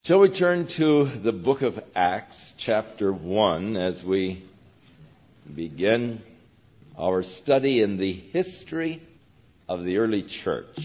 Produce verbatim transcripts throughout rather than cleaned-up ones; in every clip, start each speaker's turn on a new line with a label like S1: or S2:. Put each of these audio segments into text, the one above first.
S1: Shall we turn to the book of Acts, chapter one, as we begin our study in the history of the early church.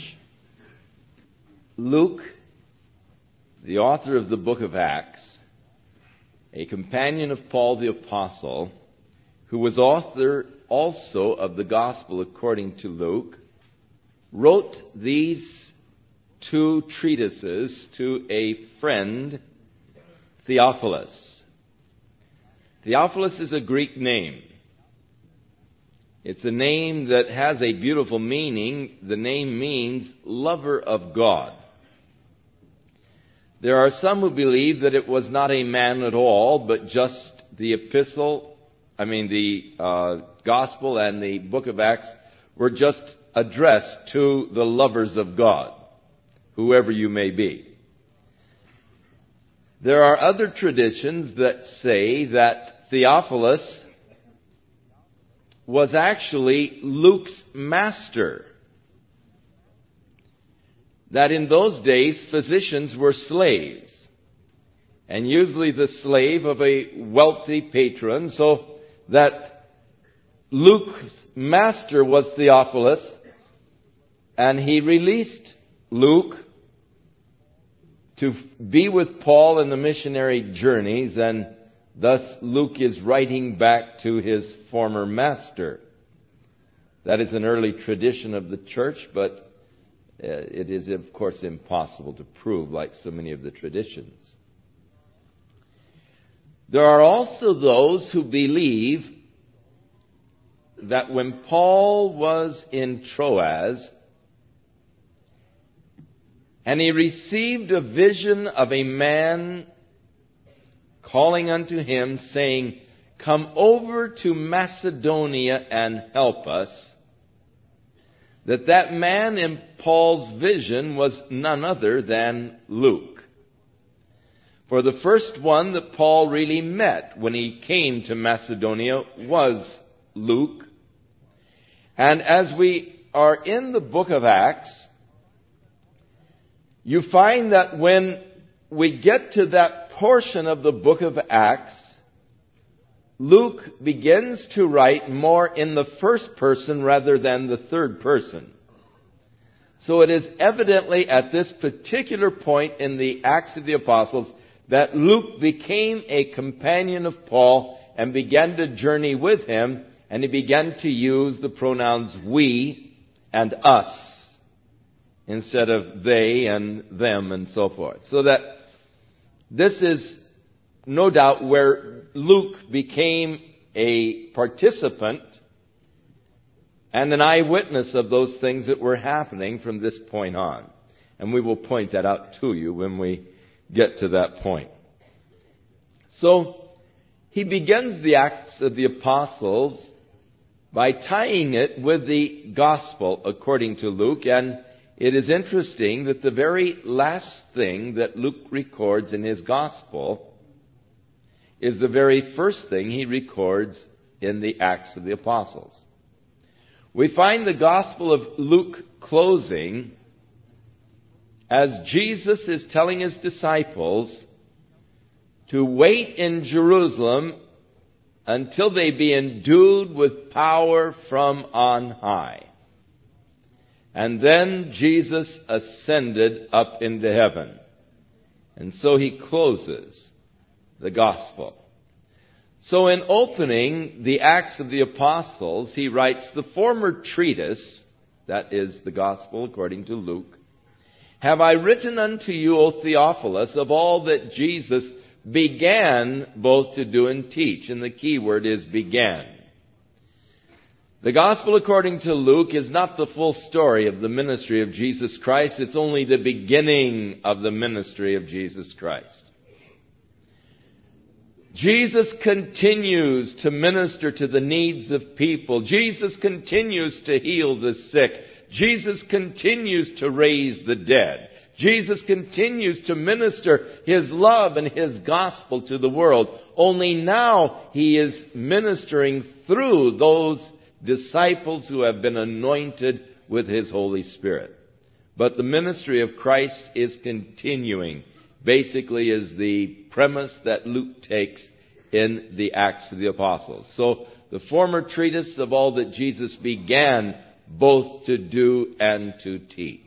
S1: Luke, the author of the book of Acts, a companion of Paul the Apostle, who was author also of the Gospel according to Luke, wrote these two treatises to a friend, Theophilus. Theophilus is a Greek name. It's a name that has a beautiful meaning. The name means lover of God. There are some who believe that it was not a man at all, but just the epistle, I mean the uh, Gospel and the book of Acts were just addressed to the lovers of God, whoever you may be. There are other traditions that say that Theophilus was actually Luke's master. That in those days, physicians were slaves, and usually the slave of a wealthy patron, so that Luke's master was Theophilus, and he released Luke to be with Paul in the missionary journeys, and thus Luke is writing back to his former master. That is an early tradition of the church, but uh, it is, of course, impossible to prove, like so many of the traditions. There are also those who believe that when Paul was in Troas, and he received a vision of a man calling unto him, saying, "Come over to Macedonia and help us," that that man in Paul's vision was none other than Luke. For the first one that Paul really met when he came to Macedonia was Luke. And as we are in the book of Acts, you find that when we get to that portion of the book of Acts, Luke begins to write more in the first person rather than the third person. So it is evidently at this particular point in the Acts of the Apostles that Luke became a companion of Paul and began to journey with him, and he began to use the pronouns we and us instead of they and them and so forth. So that this is no doubt where Luke became a participant and an eyewitness of those things that were happening from this point on. And we will point that out to you when we get to that point. So he begins the Acts of the Apostles by tying it with the Gospel according to Luke, and it is interesting that the very last thing that Luke records in his Gospel is the very first thing he records in the Acts of the Apostles. We find the Gospel of Luke closing as Jesus is telling his disciples to wait in Jerusalem until they be endued with power from on high. And then Jesus ascended up into heaven. And so he closes the Gospel. So in opening the Acts of the Apostles, he writes, "The former treatise," that is the Gospel according to Luke, "have I written unto you, O Theophilus, of all that Jesus began both to do and teach." And the key word is began. The Gospel according to Luke is not the full story of the ministry of Jesus Christ. It's only the beginning of the ministry of Jesus Christ. Jesus continues to minister to the needs of people. Jesus continues to heal the sick. Jesus continues to raise the dead. Jesus continues to minister His love and His gospel to the world. Only now He is ministering through those disciples who have been anointed with His Holy Spirit. But the ministry of Christ is continuing basically is the premise that Luke takes in the Acts of the Apostles. So the former treatise of all that Jesus began both to do and to teach.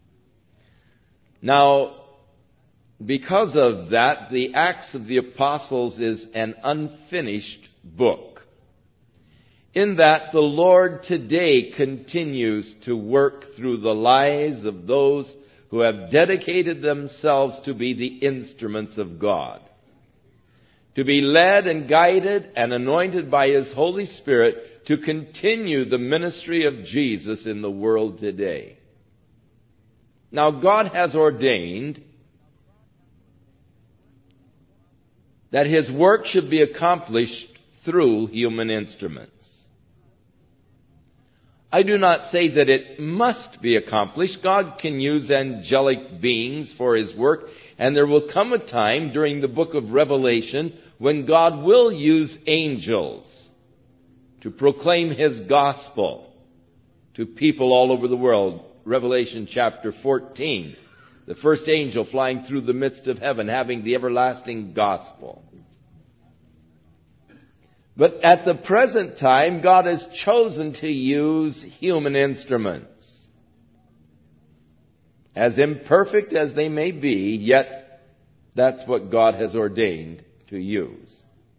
S1: Now, because of that, the Acts of the Apostles is an unfinished book, in that the Lord today continues to work through the lives of those who have dedicated themselves to be the instruments of God, to be led and guided and anointed by His Holy Spirit to continue the ministry of Jesus in the world today. Now, God has ordained that His work should be accomplished through human instruments. I do not say that it must be accomplished. God can use angelic beings for His work, and there will come a time during the book of Revelation when God will use angels to proclaim His gospel to people all over the world. Revelation chapter fourteen, the first angel flying through the midst of heaven, having the everlasting gospel. But at the present time, God has chosen to use human instruments. As imperfect as they may be, yet that's what God has ordained to use.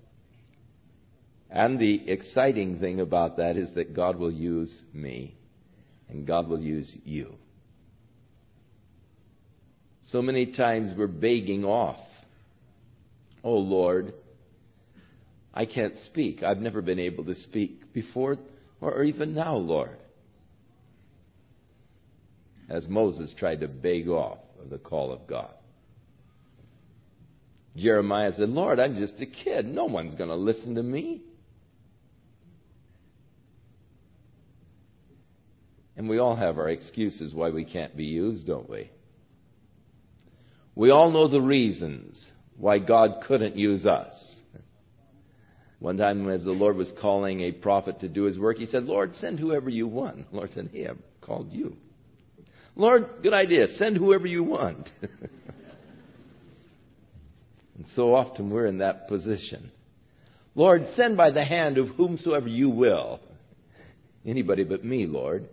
S1: And the exciting thing about that is that God will use me, and God will use you. So many times we're begging off. Oh, Lord, I can't speak. I've never been able to speak before or even now, Lord. As Moses tried to beg off of the call of God. Jeremiah said, Lord, I'm just a kid. No one's going to listen to me. And we all have our excuses why we can't be used, don't we? We all know the reasons why God couldn't use us. One time as the Lord was calling a prophet to do His work, he said, Lord, send whoever you want. The Lord said, hey, I've called you. Lord, good idea. Send whoever you want. And so often we're in that position. Lord, send by the hand of whomsoever you will. Anybody but me, Lord.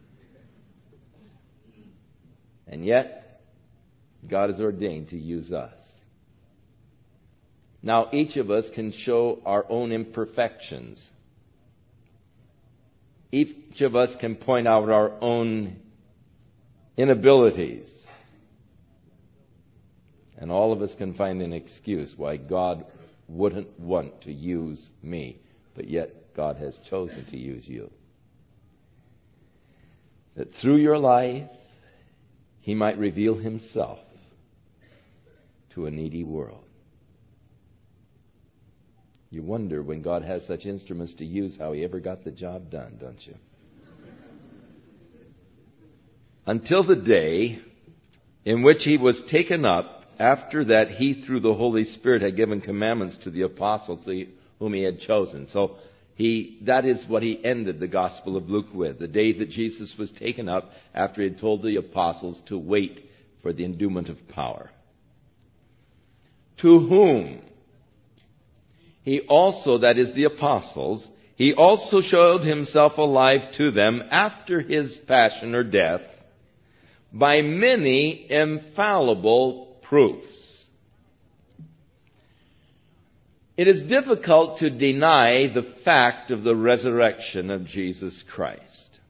S1: And yet, God has ordained to use us. Now, each of us can show our own imperfections. Each of us can point out our own inabilities. And all of us can find an excuse why God wouldn't want to use me, but yet God has chosen to use you. That through your life, He might reveal Himself to a needy world. You wonder when God has such instruments to use how He ever got the job done, don't you? Until the day in which He was taken up, after that He, through the Holy Spirit, had given commandments to the apostles whom He had chosen. So he, that is what he ended the Gospel of Luke with, the day that Jesus was taken up after He had told the apostles to wait for the endowment of power. To whom He also, that is the apostles, He also showed Himself alive to them after His passion or death by many infallible proofs. It is difficult to deny the fact of the resurrection of Jesus Christ.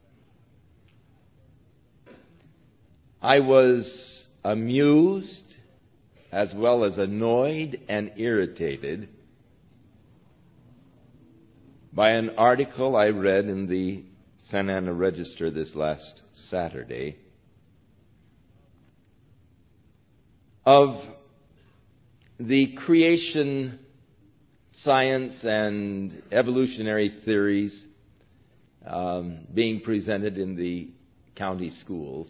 S1: I was amused as well as annoyed and irritated by an article I read in the Santa Ana Register this last Saturday of the creation science and evolutionary theories um, being presented in the county schools.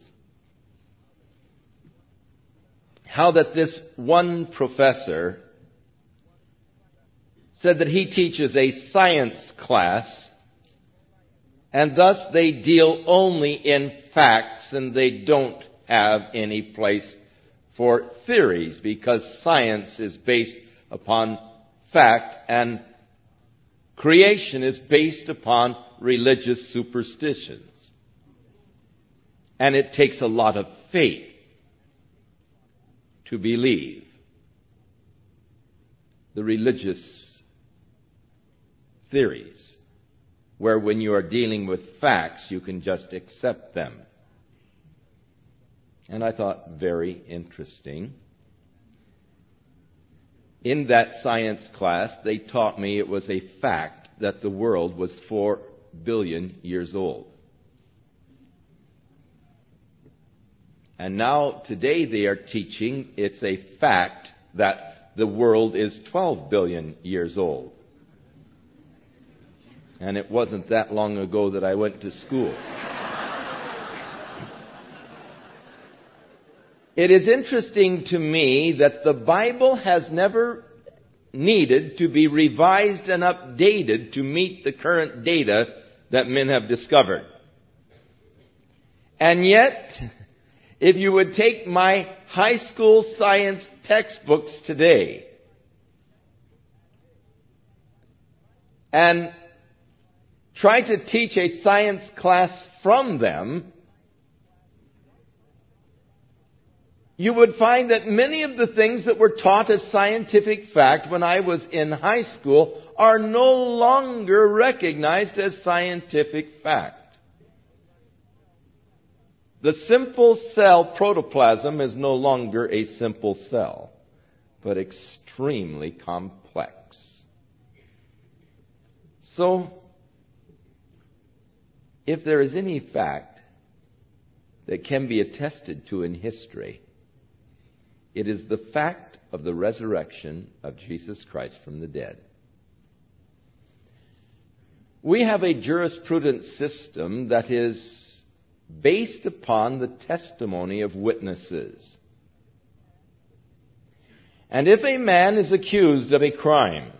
S1: How that this one professor said that he teaches a science class, and thus they deal only in facts and they don't have any place for theories, because science is based upon fact and creation is based upon religious superstitions. And it takes a lot of faith to believe the religious theories, where when you are dealing with facts, you can just accept them. And I thought, very interesting. In that science class, they taught me it was a fact that the world was four billion years old. And now, today, they are teaching it's a fact that the world is twelve billion years old. And it wasn't that long ago that I went to school. It is interesting to me that the Bible has never needed to be revised and updated to meet the current data that men have discovered. And yet, if you would take my high school science textbooks today and try to teach a science class from them, you would find that many of the things that were taught as scientific fact when I was in high school are no longer recognized as scientific fact. The simple cell protoplasm is no longer a simple cell, but extremely complex. So, if there is any fact that can be attested to in history, it is the fact of the resurrection of Jesus Christ from the dead. We have a jurisprudence system that is based upon the testimony of witnesses. And if a man is accused of a crime,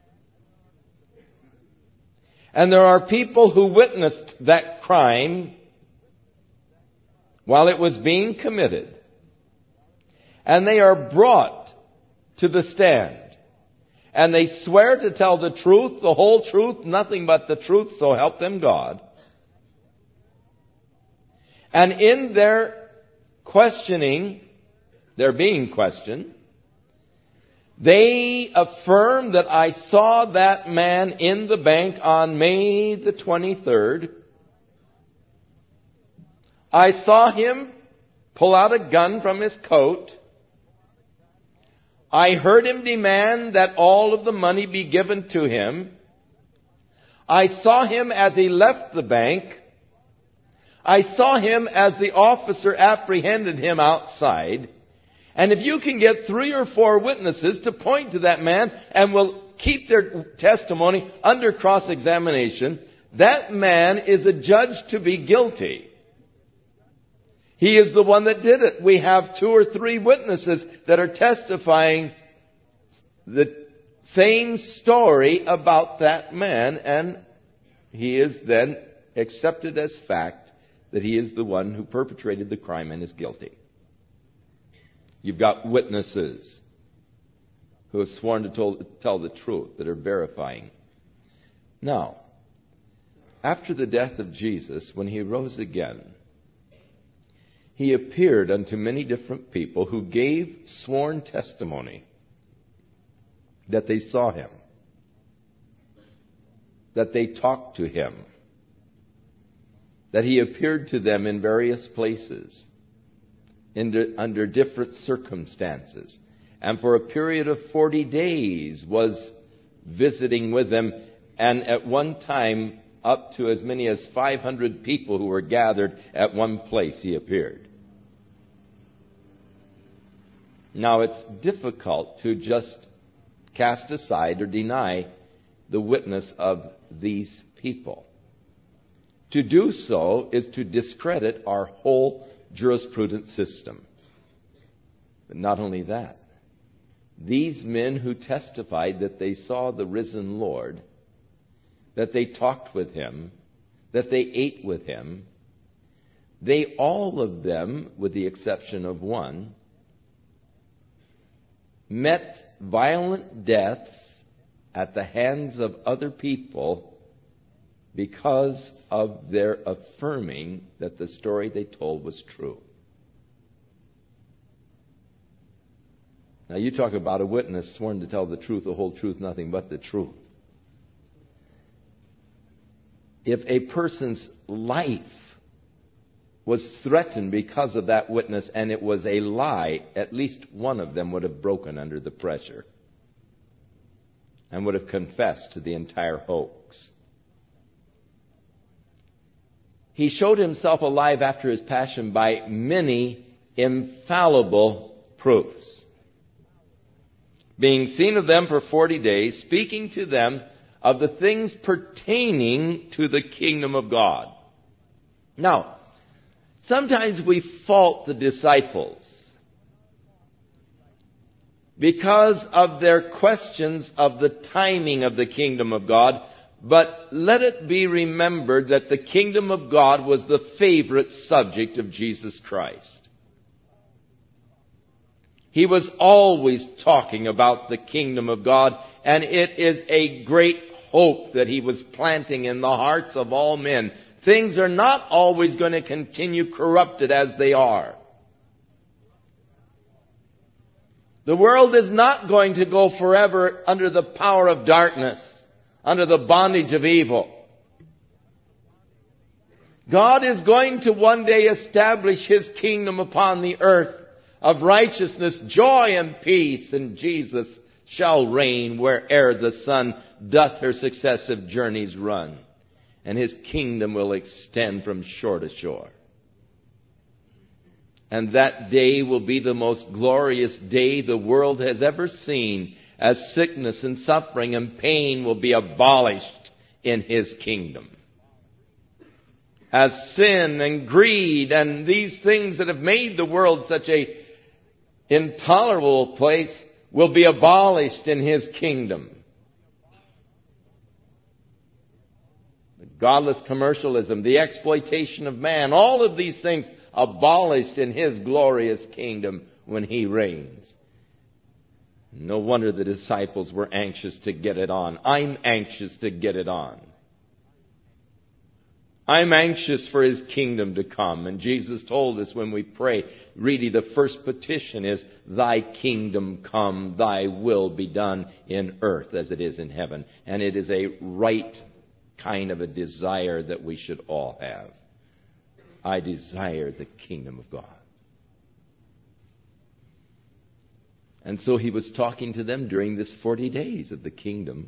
S1: and there are people who witnessed that crime while it was being committed, and they are brought to the stand, and they swear to tell the truth, the whole truth, nothing but the truth, so help them God. And in their questioning, they're being questioned, they affirm that I saw that man in the bank on May the twenty-third. I saw him pull out a gun from his coat. I heard him demand that all of the money be given to him. I saw him as he left the bank. I saw him as the officer apprehended him outside. And if you can get three or four witnesses to point to that man and will keep their testimony under cross-examination, that man is adjudged to be guilty. He is the one that did it. We have two or three witnesses that are testifying the same story about that man, and he is then accepted as fact that he is the one who perpetrated the crime and is guilty. You've got witnesses who have sworn to tell the truth, that are verifying. Now, after the death of Jesus, when he rose again, he appeared unto many different people who gave sworn testimony that they saw him, that they talked to him, that he appeared to them in various places, in, under different circumstances, and for a period of forty days was visiting with them, and at one time up to as many as five hundred people who were gathered at one place he appeared. Now, it's difficult to just cast aside or deny the witness of these people. To do so is to discredit our whole jurisprudence system. But not only that, these men who testified that they saw the risen Lord, that they talked with him, that they ate with him, they all of them, with the exception of one, met violent deaths at the hands of other people because of their affirming that the story they told was true. Now you talk about a witness sworn to tell the truth, the whole truth, nothing but the truth. If a person's life was threatened because of that witness and it was a lie, at least one of them would have broken under the pressure and would have confessed to the entire hoax. He showed himself alive after his passion by many infallible proofs, being seen of them for forty days, speaking to them of the things pertaining to the kingdom of God. Now, sometimes we fault the disciples because of their questions of the timing of the kingdom of God, but let it be remembered that the kingdom of God was the favorite subject of Jesus Christ. He was always talking about the kingdom of God, and it is a great hope that he was planting in the hearts of all men. Things are not always going to continue corrupted as they are. The world is not going to go forever under the power of darkness, under the bondage of evil. God is going to one day establish His kingdom upon the earth of righteousness, joy, and peace, and Jesus shall reign where'er the sun doth her successive journeys run, and His kingdom will extend from shore to shore. And that day will be the most glorious day the world has ever seen, as sickness and suffering and pain will be abolished in His kingdom. As sin and greed and these things that have made the world such a intolerable place will be abolished in His kingdom. The godless commercialism, the exploitation of man, all of these things abolished in His glorious kingdom when He reigns. No wonder the disciples were anxious to get it on. I'm anxious to get it on. I'm anxious for His kingdom to come. And Jesus told us when we pray, really the first petition is, Thy kingdom come, Thy will be done in earth as it is in heaven. And it is a right kind of a desire that we should all have. I desire the kingdom of God. And so He was talking to them during this forty days of the kingdom.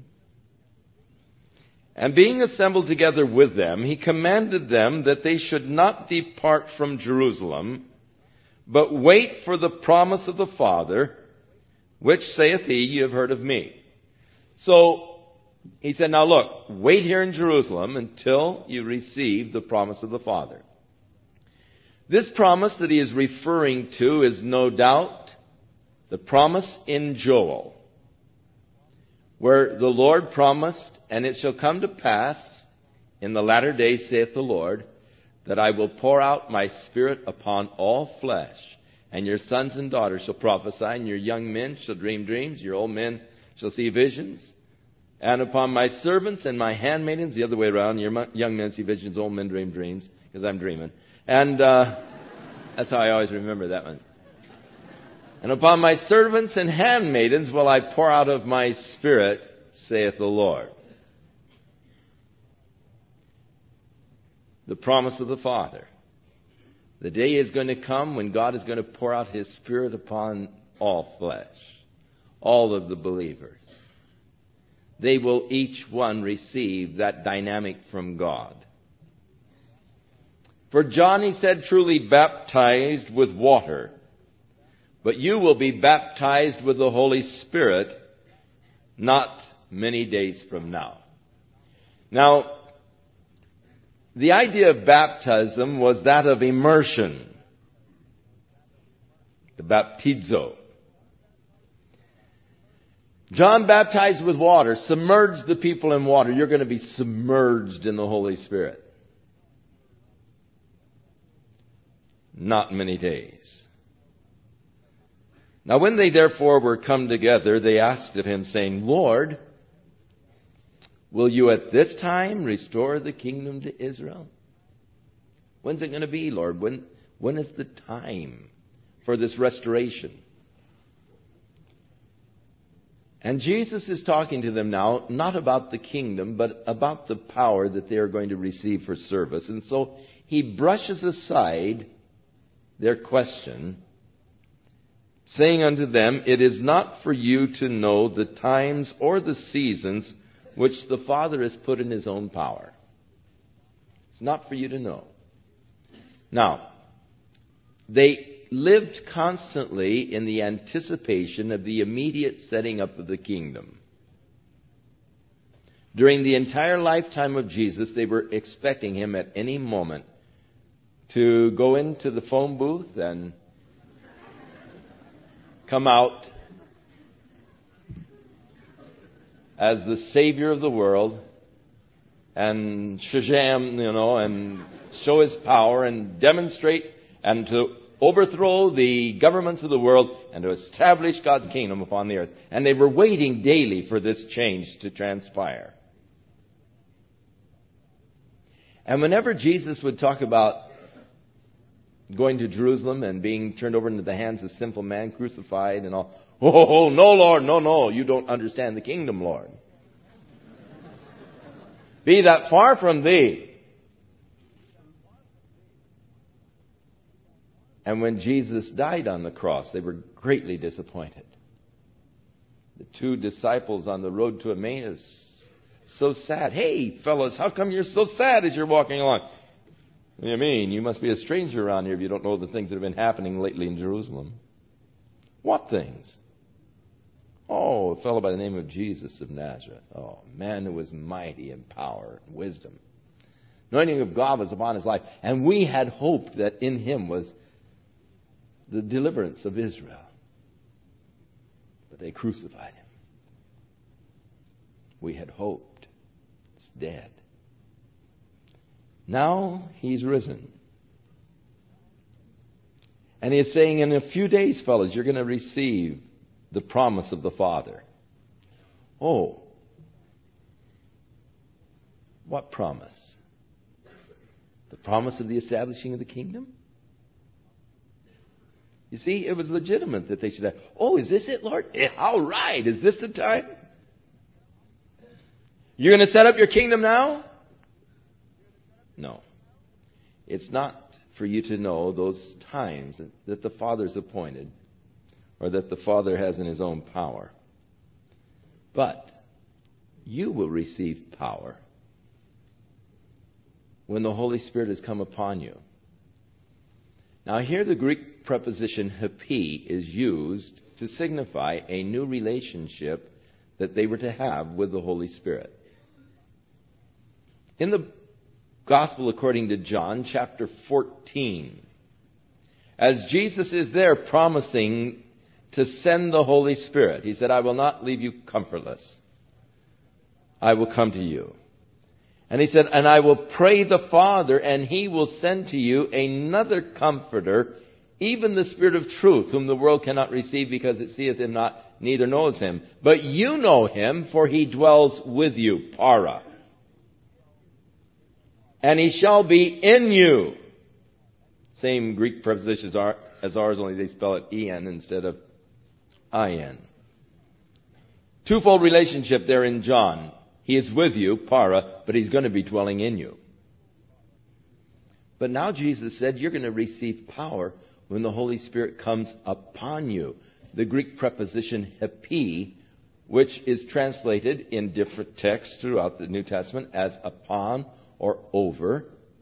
S1: And being assembled together with them, He commanded them that they should not depart from Jerusalem, but wait for the promise of the Father, which saith He, Ye have heard of me. So He said, now look, wait here in Jerusalem until you receive the promise of the Father. This promise that He is referring to is no doubt the promise in Joel, where the Lord promised, and it shall come to pass in the latter days, saith the Lord, that I will pour out my Spirit upon all flesh, and your sons and daughters shall prophesy, and your young men shall dream dreams, your old men shall see visions, and upon my servants and my handmaidens, the other way around, your young men see visions, old men dream dreams, because I'm dreaming. And uh, that's how I always remember that one. And upon my servants and handmaidens will I pour out of my Spirit, saith the Lord. The promise of the Father. The day is going to come when God is going to pour out His Spirit upon all flesh, all of the believers. They will each one receive that dynamic from God. For John, He said, truly baptized with water, but you will be baptized with the Holy Spirit not many days from now. Now, the idea of baptism was that of immersion, the baptizo. John baptized with water, submerged the people in water. You're going to be submerged in the Holy Spirit. Not many days. Now when they therefore were come together, they asked of him, saying, Lord, will you at this time restore the kingdom to Israel? When's it going to be, Lord? When, when is the time for this restoration? And Jesus is talking to them now, not about the kingdom, but about the power that they are going to receive for service. And so he brushes aside their question, saying unto them, it is not for you to know the times or the seasons which the Father has put in his own power. It's not for you to know. Now, they lived constantly in the anticipation of the immediate setting up of the kingdom. During the entire lifetime of Jesus, they were expecting him at any moment to go into the phone booth and come out as the Savior of the world and shazam, you know, and show his power and demonstrate and to overthrow the governments of the world and to establish God's kingdom upon the earth. And they were waiting daily for this change to transpire. And whenever Jesus would talk about going to Jerusalem and being turned over into the hands of sinful man, crucified and all, oh, no, Lord, no, no, you don't understand the kingdom, Lord. Be that far from thee. And when Jesus died on the cross, they were greatly disappointed. The two disciples on the road to Emmaus, so sad. Hey, fellas, how come you're so sad as you're walking along? What do you mean? You must be a stranger around here if you don't know the things that have been happening lately in Jerusalem. What things? Oh, a fellow by the name of Jesus of Nazareth. Oh, man who was mighty in power and wisdom. Anointing of God was upon his life. And we had hoped that in him was the deliverance of Israel. But they crucified him. We had hoped. It's dead. Now he's risen. And he's saying, in a few days, fellas, you're going to receive the promise of the Father. Oh. What promise? The promise of the establishing of the kingdom? You see, it was legitimate that they should have, oh, is this it, Lord? Yeah, all right. Is this the time? You're going to set up your kingdom now? No. It's not for you to know those times that the Father's appointed or that the Father has in his own power. But you will receive power when the Holy Spirit has come upon you. Now here the Greek preposition hapi is used to signify a new relationship that they were to have with the Holy Spirit. In the Gospel according to John, chapter fourteen, as Jesus is there promising to send the Holy Spirit, he said, I will not leave you comfortless. I will come to you. And he said, and I will pray the Father, and he will send to you another comforter, even the Spirit of truth, whom the world cannot receive because it seeth him not, neither knows him. But you know him, for he dwells with you, para. And he shall be in you. Same Greek prepositions are, as ours, only they spell it en instead of in. Twofold relationship there in John. He is with you, para, but he's going to be dwelling in you. But now Jesus said you're going to receive power when the Holy Spirit comes upon you. The Greek preposition hapi, which is translated in different texts throughout the New Testament as upon or over,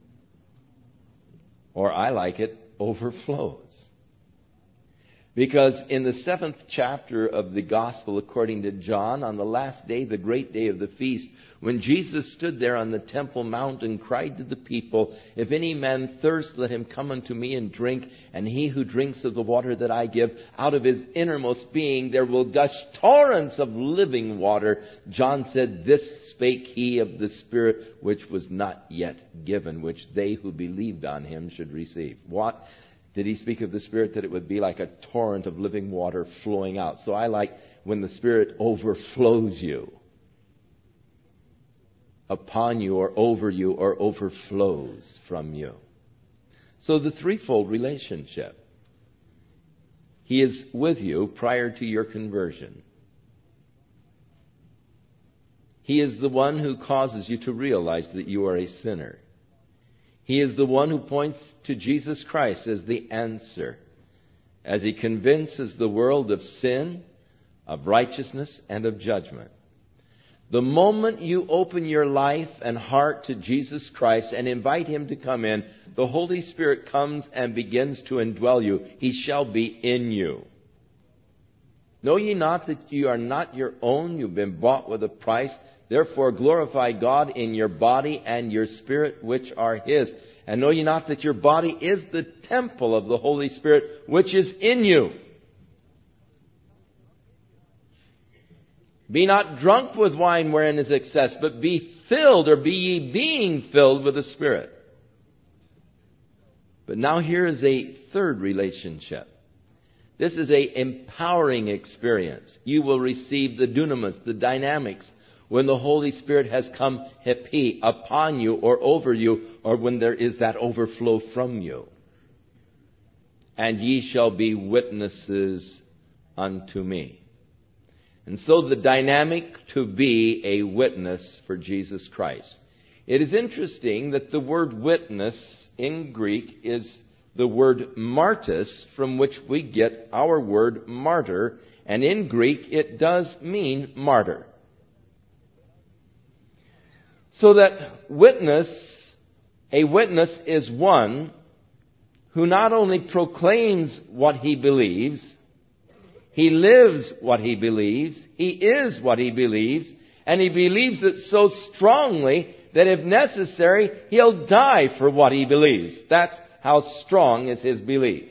S1: or I like it, overflows. Because in the seventh chapter of the Gospel according to John, on the last day, the great day of the feast, when Jesus stood there on the Temple Mount and cried to the people, if any man thirst, let him come unto me and drink, and he who drinks of the water that I give, out of his innermost being there will gush torrents of living water. John said, this spake he of the Spirit which was not yet given, which they who believed on him should receive. What? Did he speak of the Spirit that it would be like a torrent of living water flowing out? So I like when the Spirit overflows you, upon you or over you or overflows from you. So the threefold relationship. He is with you prior to your conversion. He is the one who causes you to realize that you are a sinner. He is the one who points to Jesus Christ as the answer, as He convinces the world of sin, of righteousness, and of judgment. The moment you open your life and heart to Jesus Christ and invite Him to come in, the Holy Spirit comes and begins to indwell you. He shall be in you. Know ye not that you are not your own? You've been bought with a price. Therefore glorify God in your body and your spirit, which are His. And know ye not that your body is the temple of the Holy Spirit, which is in you? Be not drunk with wine wherein is excess, but be filled, or be ye being filled with the Spirit. But now here is a third relationship. This is a empowering experience. You will receive the dunamis, the dynamics, when the Holy Spirit has come hepi, upon you or over you, or when there is that overflow from you. And ye shall be witnesses unto me. And so the dynamic to be a witness for Jesus Christ. It is interesting that the word witness in Greek is the word martys, from which we get our word martyr. And in Greek it does mean martyr. So that witness, a witness is one who not only proclaims what he believes, he lives what he believes, he is what he believes, and he believes it so strongly that if necessary, he'll die for what he believes. That's how strong is his belief.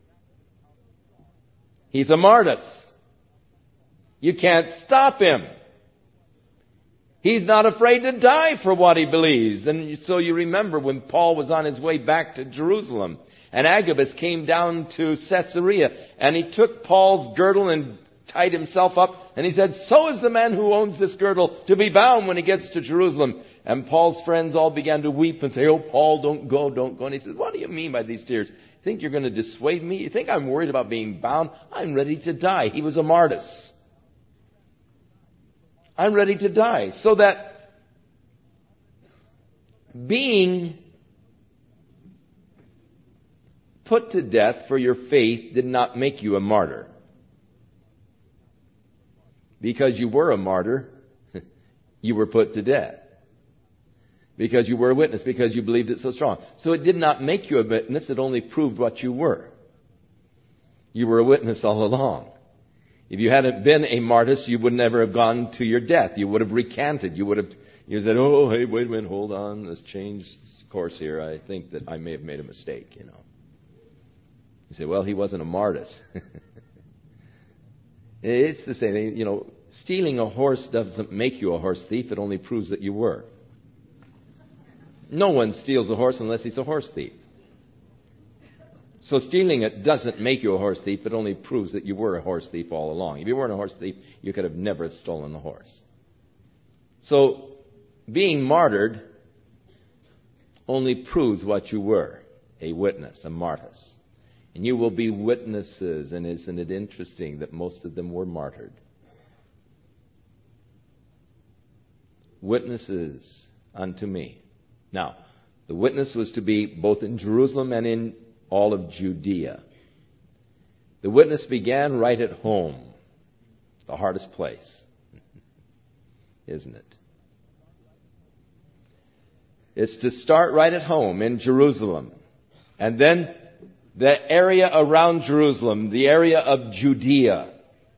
S1: He's a martyr. You can't stop him. He's not afraid to die for what he believes. And so you remember when Paul was on his way back to Jerusalem, and Agabus came down to Caesarea, and he took Paul's girdle and tied himself up, and he said, "So is the man who owns this girdle to be bound when he gets to Jerusalem." And Paul's friends all began to weep and say, "Oh, Paul, don't go, don't go." And he said, "What do you mean by these tears? You think you're going to dissuade me? You think I'm worried about being bound? I'm ready to die." He was a martyr. I'm ready to die. So that being put to death for your faith did not make you a martyr. Because you were a martyr, you were put to death. Because you were a witness, because you believed it so strong. So it did not make you a witness, it only proved what you were. You were a witness all along. If you hadn't been a martyr, you would never have gone to your death. You would have recanted. You would have you said, "Oh, hey, wait a minute, hold on, let's change course here. I think that I may have made a mistake," you know. You say, "Well, he wasn't a martyr." It's the same thing. You know, stealing a horse doesn't make you a horse thief. It only proves that you were. No one steals a horse unless he's a horse thief. So stealing it doesn't make you a horse thief. It only proves that you were a horse thief all along. If you weren't a horse thief, you could have never stolen the horse. So being martyred only proves what you were, a witness, a martyr. And you will be witnesses, and isn't it interesting that most of them were martyred? Witnesses unto me. Now, the witness was to be both in Jerusalem and in all of Judea. The witness began right at home, the hardest place, isn't it? It's to start right at home in Jerusalem. And then the area around Jerusalem, the area of Judea.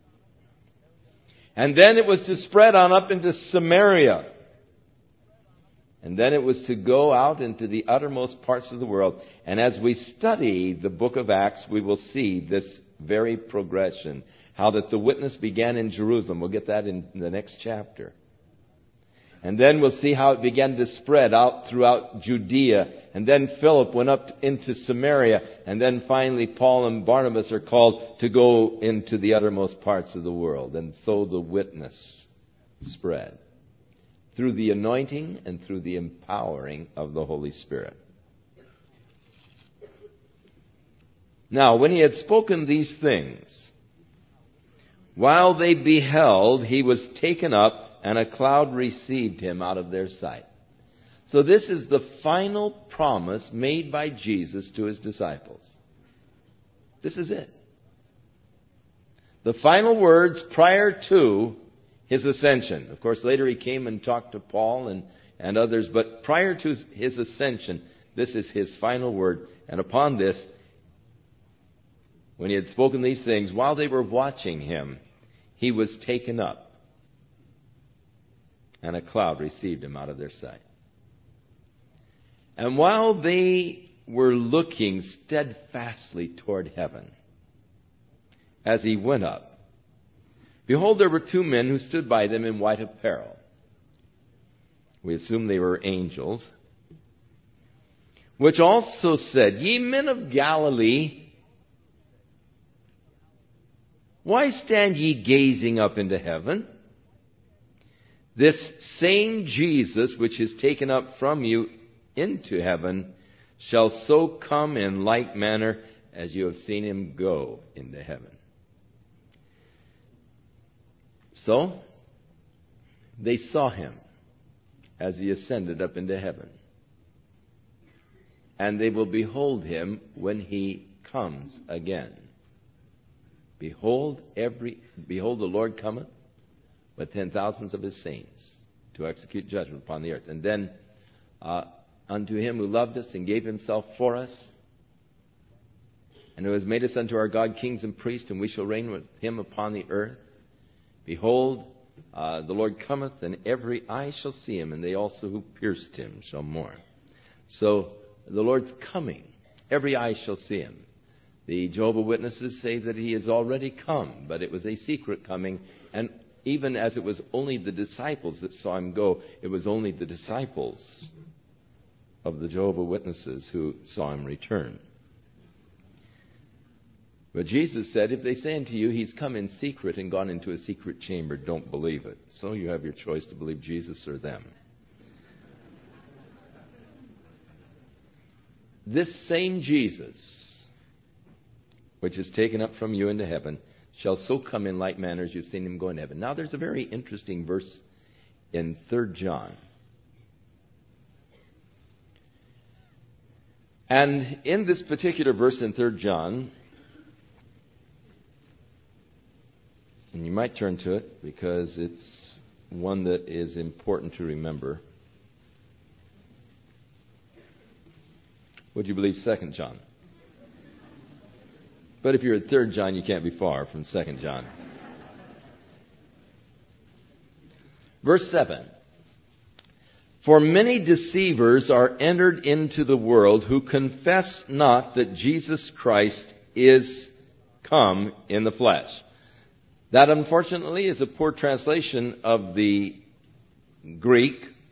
S1: And then it was to spread on up into Samaria. And then it was to go out into the uttermost parts of the world. And as we study the book of Acts, we will see this very progression. How that the witness began in Jerusalem. We'll get that in the next chapter. And then we'll see how it began to spread out throughout Judea. And then Philip went up into Samaria. And then finally Paul and Barnabas are called to go into the uttermost parts of the world. And so the witness spread through the anointing and through the empowering of the Holy Spirit. Now, when he had spoken these things, while they beheld, he was taken up, and a cloud received him out of their sight. So this is the final promise made by Jesus to his disciples. This is it. The final words prior to his ascension. Of course, later he came and talked to Paul and, and others, but prior to his ascension, this is his final word. And upon this, when he had spoken these things, while they were watching him, he was taken up, and a cloud received him out of their sight. And while they were looking steadfastly toward heaven, as he went up, behold, there were two men who stood by them in white apparel. We assume they were angels, which also said, Ye men of Galilee, why stand ye gazing up into heaven? This same Jesus, which is taken up from you into heaven, shall so come in like manner as you have seen him go into heaven. So, they saw him as he ascended up into heaven. And they will behold him when he comes again. Behold, every behold, the Lord cometh with ten thousands of his saints to execute judgment upon the earth. And then uh, unto him who loved us and gave himself for us, and who has made us unto our God kings and priests, and we shall reign with him upon the earth. Behold, uh, the Lord cometh, and every eye shall see him, and they also who pierced him shall mourn. So the Lord's coming. Every eye shall see him. The Jehovah's Witnesses say that he has already come, but it was a secret coming. And even as it was only the disciples that saw him go, it was only the disciples of the Jehovah's Witnesses who saw him return. But Jesus said, if they say unto you, he's come in secret and gone into a secret chamber, don't believe it. So you have your choice to believe Jesus or them. This same Jesus, which is taken up from you into heaven, shall so come in like manner as you've seen him go into heaven. Now there's a very interesting verse in Third John. And in this particular verse in Third John, and you might turn to it because it's one that is important to remember. Would you believe Second John? But if you're at Third John, you can't be far from Second John. Verse seven. For many deceivers are entered into the world who confess not that Jesus Christ is come in the flesh. That, unfortunately, is a poor translation of the Greek.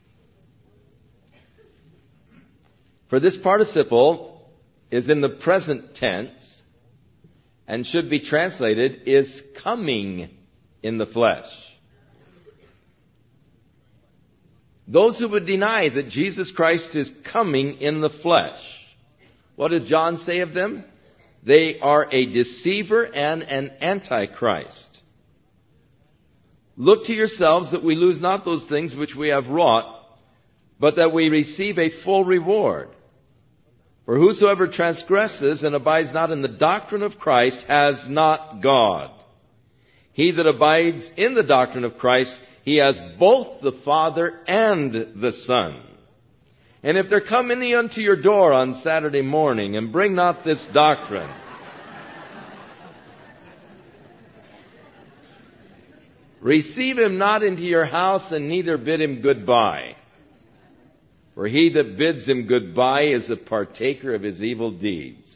S1: For this participle is in the present tense, and should be translated, is coming in the flesh. Those who would deny that Jesus Christ is coming in the flesh, what does John say of them? They are a deceiver and an antichrist. Look to yourselves that we lose not those things which we have wrought, but that we receive a full reward. For whosoever transgresses and abides not in the doctrine of Christ has not God. He that abides in the doctrine of Christ, he has both the Father and the Son. And if there come any unto your door on Saturday morning, and bring not this doctrine, receive him not into your house, and neither bid him goodbye. For he that bids him goodbye is a partaker of his evil deeds.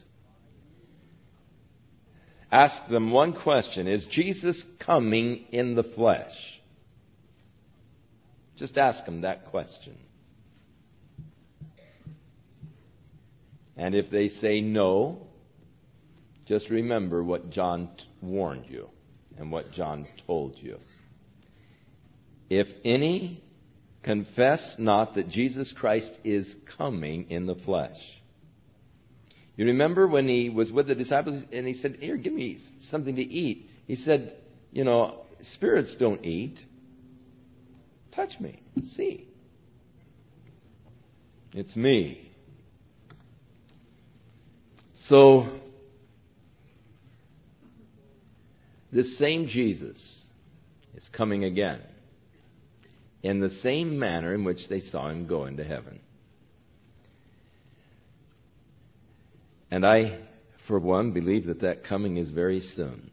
S1: Ask them one question. Is Jesus coming in the flesh? Just ask them that question. And if they say no, just remember what John t- warned you and what John told you. If any confess not that Jesus Christ is coming in the flesh. You remember when he was with the disciples and he said, here, give me something to eat. He said, you know, spirits don't eat. Touch me. See. It's me. So, this same Jesus is coming again in the same manner in which they saw him go into heaven. And I, for one, believe that that coming is very soon.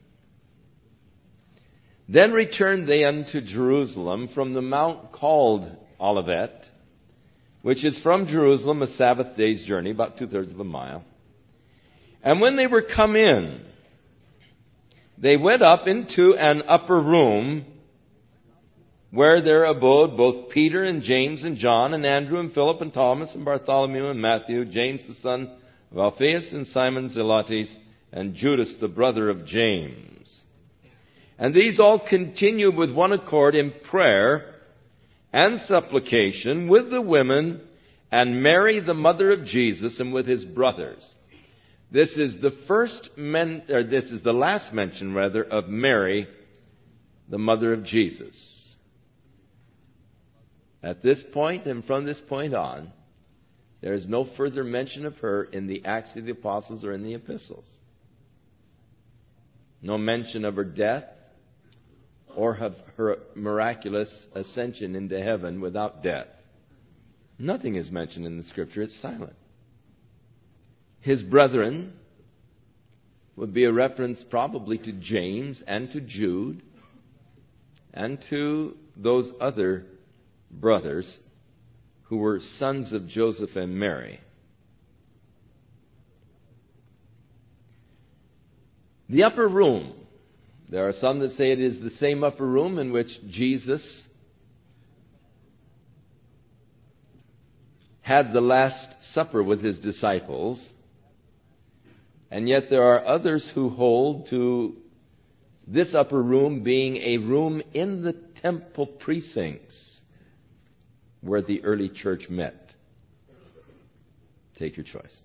S1: Then returned they unto Jerusalem from the mount called Olivet, which is from Jerusalem a Sabbath day's journey, about two-thirds of a mile. And when they were come in, they went up into an upper room where there abode both Peter and James and John and Andrew and Philip and Thomas and Bartholomew and Matthew, James the son of Alphaeus and Simon Zelotes and Judas the brother of James. And these all continued with one accord in prayer and supplication with the women and Mary the mother of Jesus and with his brothers. This is the first men, or this is the last mention, rather, of Mary, the mother of Jesus. At this point, and from this point on, there is no further mention of her in the Acts of the Apostles or in the epistles. No mention of her death or of her miraculous ascension into heaven without death. Nothing is mentioned in the Scripture. It's silent. His brethren would be a reference probably to James and to Jude and to those other brothers who were sons of Joseph and Mary. The upper room. There are some that say it is the same upper room in which Jesus had the Last Supper with his disciples. And yet there are others who hold to this upper room being a room in the temple precincts where the early church met. Take your choice.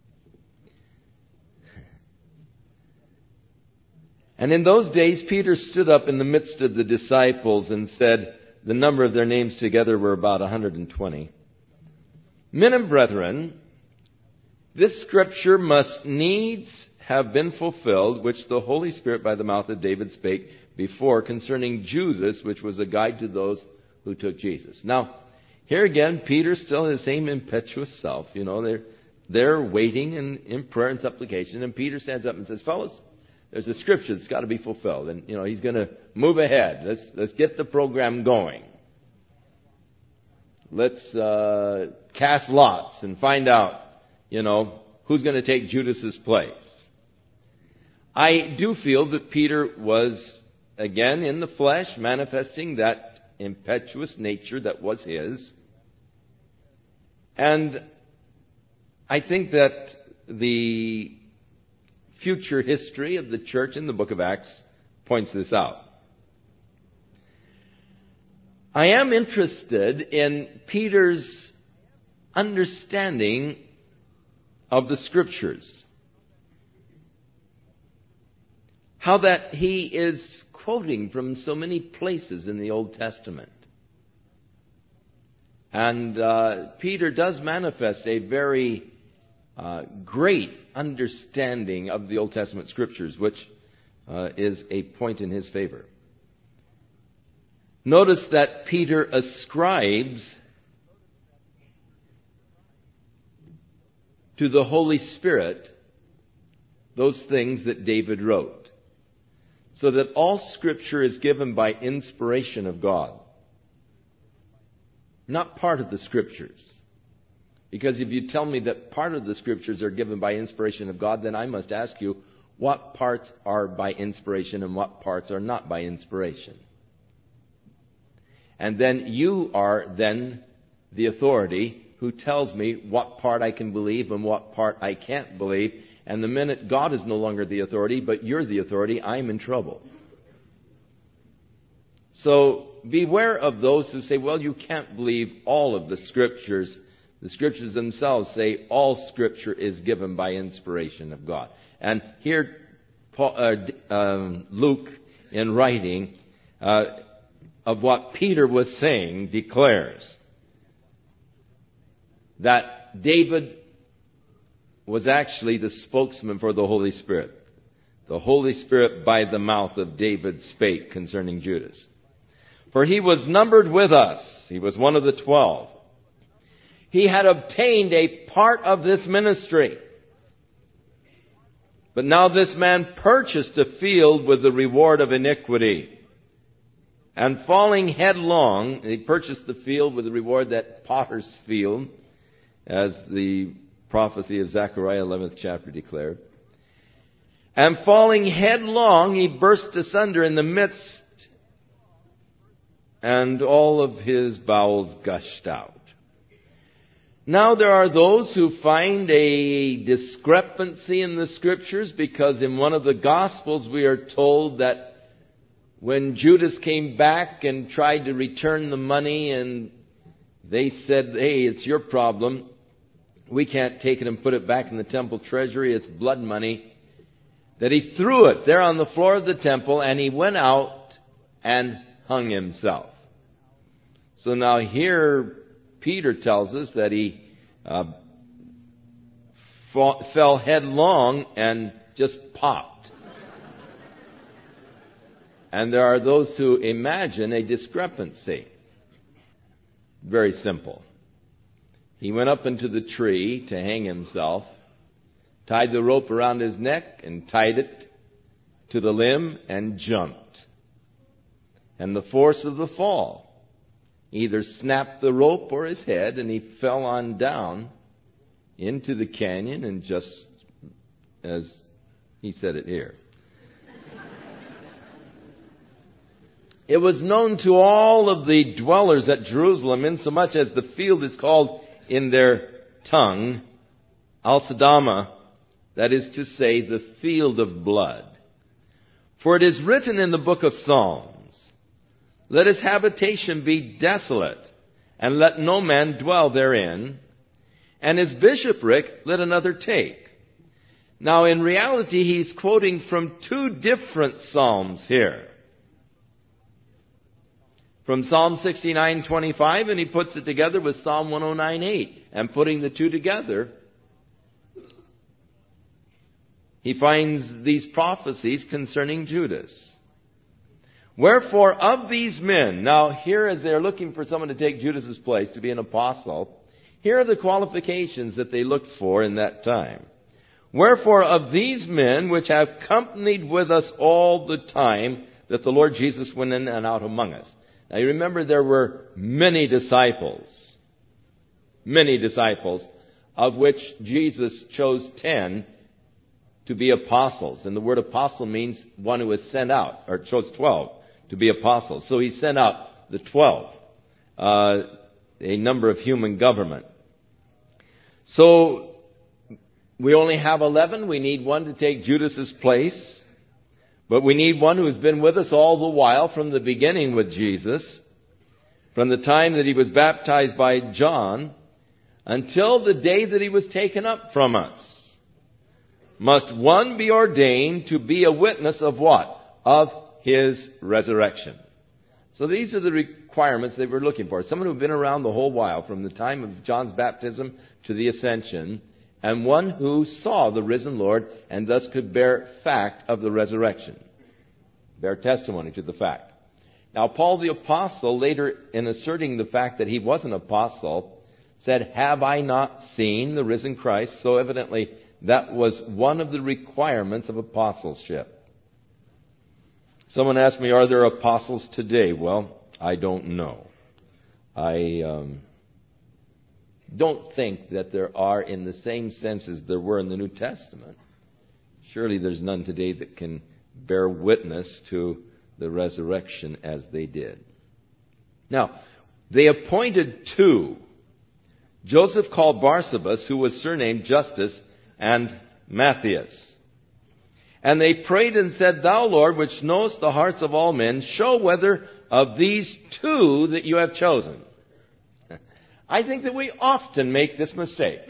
S1: And in those days, Peter stood up in the midst of the disciples and said, the number of their names together were about one hundred twenty. Men and brethren, this scripture must needs have been fulfilled, which the Holy Spirit by the mouth of David spake before concerning Judas, which was a guide to those who took Jesus. Now, here again, Peter's still his same impetuous self. You know, they're, they're waiting in, in prayer and supplication. And Peter stands up and says, fellas, there's a scripture that's got to be fulfilled. And, you know, he's going to move ahead. Let's, let's get the program going. Let's uh, cast lots and find out, you know, who's going to take Judas's place. I do feel that Peter was, again, in the flesh, manifesting that impetuous nature that was his. And I think that the future history of the church in the book of Acts points this out. I am interested in Peter's understanding of the Scriptures. How that he is quoting from so many places in the Old Testament. And uh, Peter does manifest a very uh, great understanding of the Old Testament Scriptures, which uh, is a point in his favor. Notice that Peter ascribes to the Holy Spirit those things that David wrote. So that all Scripture is given by inspiration of God. Not part of the Scriptures. Because if you tell me that part of the Scriptures are given by inspiration of God, then I must ask you, what parts are by inspiration and what parts are not by inspiration? And then you are then the authority who tells me what part I can believe and what part I can't believe. And the minute God is no longer the authority, but you're the authority, I'm in trouble. So beware of those who say, well, you can't believe all of the Scriptures. The Scriptures themselves say all Scripture is given by inspiration of God. And here Paul, uh, um, Luke, in writing uh, of what Peter was saying, declares that David was actually the spokesman for the Holy Spirit. The Holy Spirit by the mouth of David spake concerning Judas. For he was numbered with us. He was one of the twelve. He had obtained a part of this ministry. But now this man purchased a field with the reward of iniquity. And falling headlong, he purchased the field with the reward, that potter's field, as the prophecy of Zechariah eleventh chapter declared. And falling headlong, he burst asunder in the midst, and all of his bowels gushed out. Now there are those who find a discrepancy in the Scriptures, because in one of the Gospels we are told that when Judas came back and tried to return the money, and they said, hey, it's your problem. We can't take it and put it back in the temple treasury. It's blood money. That he threw it there on the floor of the temple, and he went out and hung himself. So now here Peter tells us that he uh, fall, fell headlong and just popped. And there are those who imagine a discrepancy. Very simple. He went up into the tree to hang himself, tied the rope around his neck and tied it to the limb and jumped. And the force of the fall either snapped the rope or his head, and he fell on down into the canyon, and just as he said it here. It was known to all of the dwellers at Jerusalem, insomuch as the field is called in their tongue Al-Sadama, that is to say, the field of blood. For it is written in the book of Psalms, let his habitation be desolate, and let no man dwell therein, and his bishopric let another take. Now in reality he's quoting from two different Psalms here. From Psalm sixty-nine twenty-five, and he puts it together with Psalm one oh nine eight. And putting the two together, he finds these prophecies concerning Judas. Wherefore of these men, now here as they're looking for someone to take Judas's place, to be an apostle, here are the qualifications that they looked for in that time. Wherefore of these men which have companied with us all the time that the Lord Jesus went in and out among us. Now you remember there were many disciples, many disciples, of which Jesus chose ten to be apostles. And the word apostle means one who is sent out, or chose twelve to be apostles. So he sent out the twelve, uh, a number of human government. So we only have eleven. We need one to take Judas's place. But we need one who has been with us all the while from the beginning with Jesus, from the time that he was baptized by John until the day that he was taken up from us. Must one be ordained to be a witness of what? Of his resurrection. So these are the requirements they were looking for. Someone who had been around the whole while, from the time of John's baptism to the ascension, and one who saw the risen Lord and thus could bear fact of the resurrection. Bear testimony to the fact. Now Paul the apostle, later in asserting the fact that he was an apostle, said, have I not seen the risen Christ? So evidently that was one of the requirements of apostleship. Someone asked me, are there apostles today? Well, I don't know. I um, don't think that there are in the same sense as there were in the New Testament. Surely there's none today that can bear witness to the resurrection as they did. Now, they appointed two, Joseph called Barsabas, who was surnamed Justus, and Matthias. And they prayed and said, Thou, Lord, which knowest the hearts of all men, show whether of these two that you have chosen. I think that we often make this mistake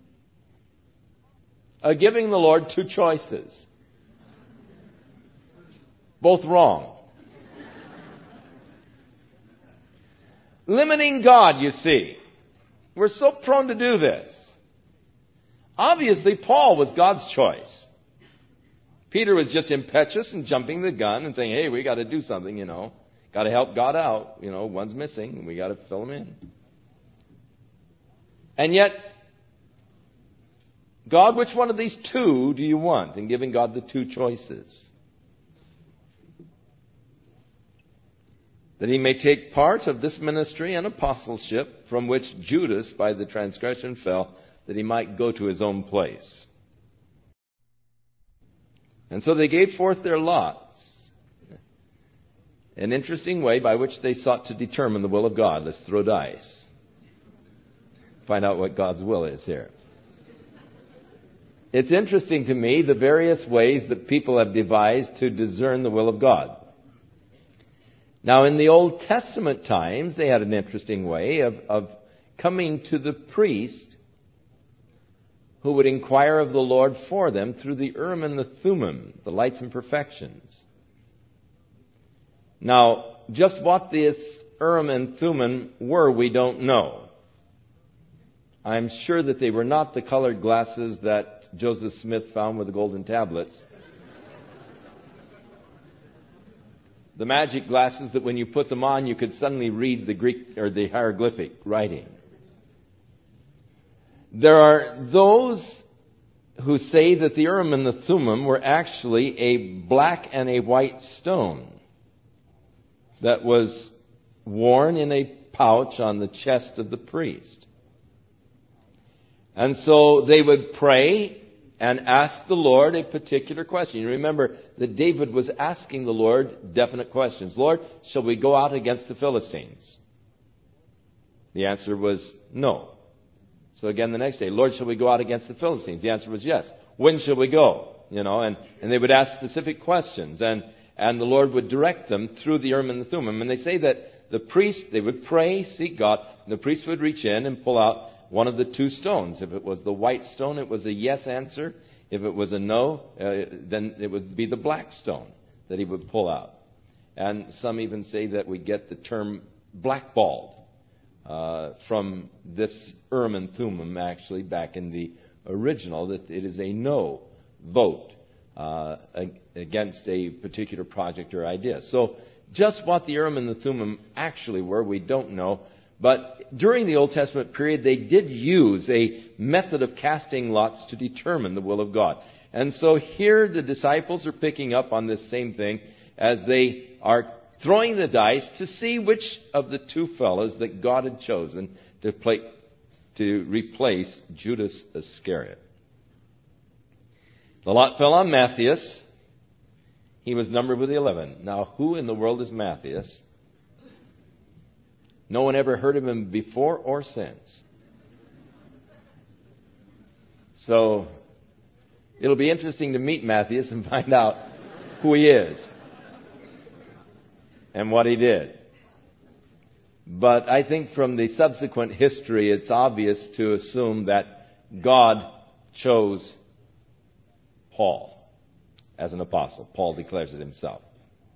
S1: of giving the Lord two choices. Both wrong. Limiting God, you see. We're so prone to do this. Obviously, Paul was God's choice. Peter was just impetuous and jumping the gun and saying, hey, we got to do something, you know. Got to help God out. You know, one's missing, and we got to fill him in. And yet, God, which one of these two do you want? And giving God the two choices. That he may take part of this ministry and apostleship from which Judas by the transgression fell, that he might go to his own place. And so they gave forth their lots. An interesting way by which they sought to determine the will of God. Let's throw dice. Find out what God's will is here. It's interesting to me the various ways that people have devised to discern the will of God. Now, in the Old Testament times, they had an interesting way of, of coming to the priest who would inquire of the Lord for them through the Urim and the Thummim, the lights and perfections. Now, just what this Urim and Thummim were, we don't know. I'm sure that they were not the colored glasses that Joseph Smith found with the golden tablets. The magic glasses that when you put them on, you could suddenly read the Greek or the hieroglyphic writing. There are those who say that the Urim and the Thummim were actually a black and a white stone that was worn in a pouch on the chest of the priest. And so they would pray and ask the Lord a particular question. You remember that David was asking the Lord definite questions. Lord, shall we go out against the Philistines? The answer was no. So again the next day, Lord, shall we go out against the Philistines? The answer was yes. When shall we go? You know, and, and they would ask specific questions, and, and the Lord would direct them through the Urim and the Thummim. And they say that the priest, they would pray, seek God, and the priest would reach in and pull out one of the two stones. If it was the white stone, it was a yes answer. If it was a no, uh, then it would be the black stone that he would pull out. And some even say that we get the term blackballed uh, from this Urim and Thummim, actually, back in the original, that it is a no vote uh, against a particular project or idea. So just what the Urim and the Thummim actually were, we don't know. But during the Old Testament period, they did use a method of casting lots to determine the will of God. And so here the disciples are picking up on this same thing as they are throwing the dice to see which of the two fellows that God had chosen to play, to replace Judas Iscariot. The lot fell on Matthias. He was numbered with the eleven. Now, who in the world is Matthias? No one ever heard of him before or since. So it'll be interesting to meet Matthias and find out who he is and what he did. But I think from the subsequent history, it's obvious to assume that God chose Paul as an apostle. Paul declares it himself.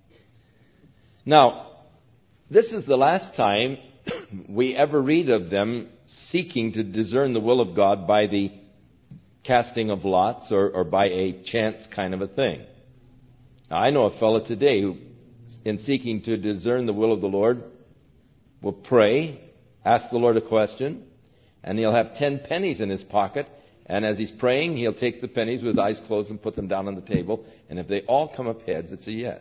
S1: Now, this is the last time we ever read of them seeking to discern the will of God by the casting of lots or, or by a chance kind of a thing. Now, I know a fellow today who, in seeking to discern the will of the Lord, will pray, ask the Lord a question, and he'll have ten pennies in his pocket, and as he's praying, he'll take the pennies with eyes closed and put them down on the table, and if they all come up heads, it's a yes.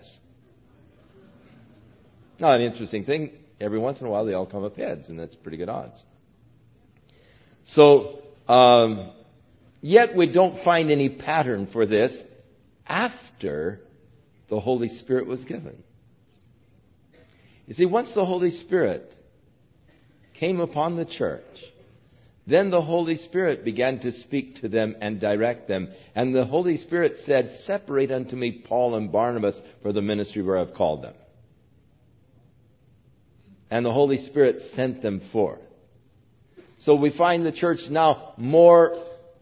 S1: Now, an interesting thing, every once in a while they all come up heads, and that's pretty good odds. So, um, yet we don't find any pattern for this after the Holy Spirit was given. You see, once the Holy Spirit came upon the church, then the Holy Spirit began to speak to them and direct them. And the Holy Spirit said, separate unto me Paul and Barnabas for the ministry where I've called them. And the Holy Spirit sent them forth. So we find the church now more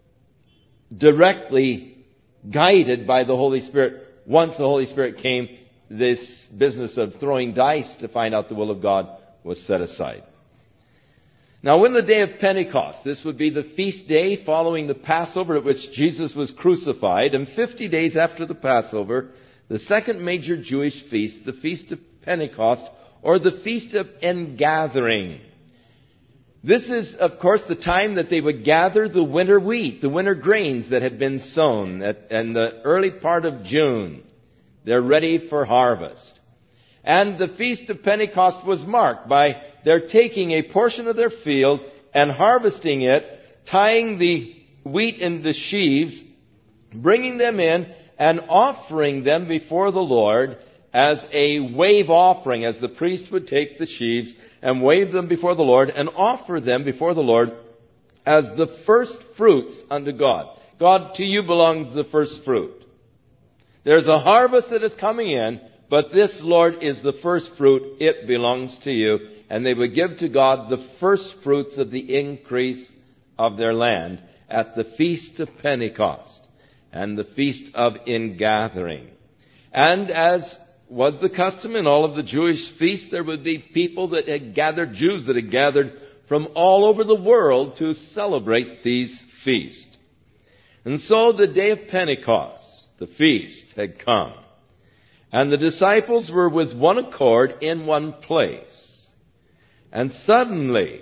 S1: directly guided by the Holy Spirit. Once the Holy Spirit came, this business of throwing dice to find out the will of God was set aside. Now, when the day of Pentecost, this would be the feast day following the Passover at which Jesus was crucified, and fifty days after the Passover, the second major Jewish feast, the Feast of Pentecost, or the Feast of Ingathering. This is, of course, the time that they would gather the winter wheat, the winter grains that had been sown at, in the early part of June. They're ready for harvest. And the Feast of Pentecost was marked by their taking a portion of their field and harvesting it, tying the wheat into sheaves, bringing them in and offering them before the Lord as a wave offering, as the priest would take the sheaves and wave them before the Lord and offer them before the Lord as the first fruits unto God. God, to you belongs the first fruit. There's a harvest that is coming in, but this, Lord, is the first fruit. It belongs to you. And they would give to God the first fruits of the increase of their land at the Feast of Pentecost and the Feast of Ingathering. And as was the custom in all of the Jewish feasts, there would be people that had gathered, Jews that had gathered from all over the world to celebrate these feasts. And so the day of Pentecost, the feast, had come. And the disciples were with one accord in one place. And suddenly,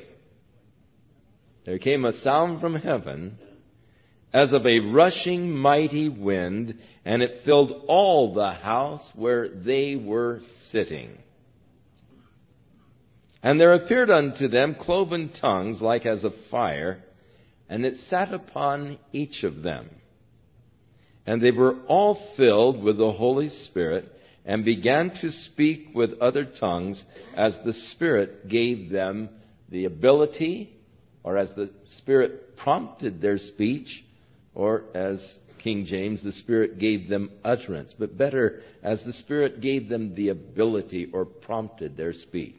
S1: there came a sound from heaven as of a rushing mighty wind, and it filled all the house where they were sitting. And there appeared unto them cloven tongues like as of fire, and it sat upon each of them. And they were all filled with the Holy Spirit, and began to speak with other tongues as the Spirit gave them the ability, or as the Spirit prompted their speech, or as King James, the Spirit gave them utterance. But better, as the Spirit gave them the ability or prompted their speech.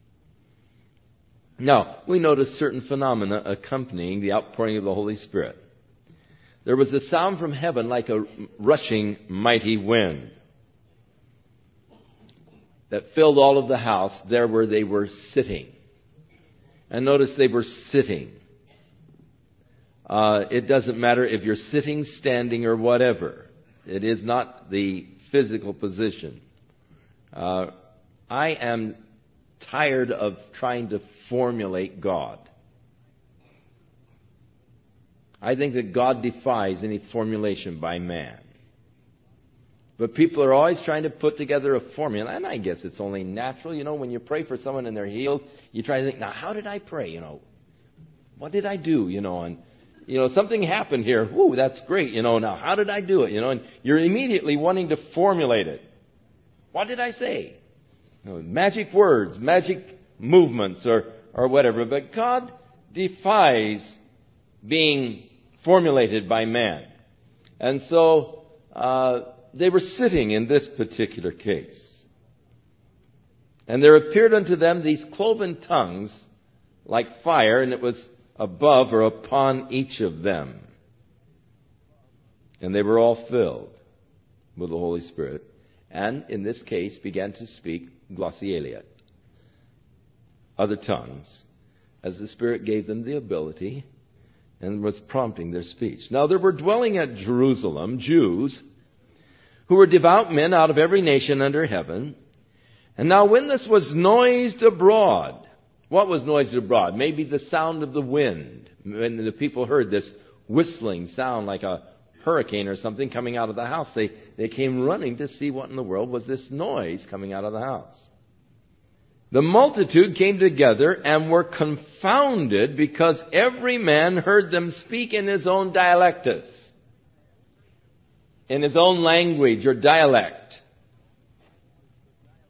S1: Now, we notice certain phenomena accompanying the outpouring of the Holy Spirit. There was a sound from heaven like a rushing mighty wind that filled all of the house there where they were sitting. And notice they were sitting. Uh, it doesn't matter if you're sitting, standing, or whatever. It is not the physical position. Uh, I am tired of trying to formulate God. I think that God defies any formulation by man. But people are always trying to put together a formula, and I guess it's only natural. You know, when you pray for someone and they're healed, you try to think, now, how did I pray? You know, what did I do? You know, and, you know, something happened here. Ooh, that's great. You know, now, how did I do it? You know, and you're immediately wanting to formulate it. What did I say? You know, magic words, magic movements, or, or whatever. But God defies being formulated by man. And so, uh, they were sitting in this particular case. And there appeared unto them these cloven tongues like fire, and it was above or upon each of them. And they were all filled with the Holy Spirit, and in this case began to speak glossolalia, other tongues, as the Spirit gave them the ability and was prompting their speech. Now there were dwelling at Jerusalem Jews who were devout men out of every nation under heaven. And now when this was noised abroad, what was noised abroad? Maybe the sound of the wind. When the people heard this whistling sound like a hurricane or something coming out of the house, they, they came running to see what in the world was this noise coming out of the house. The multitude came together and were confounded because every man heard them speak in his own dialectus, in his own language or dialect.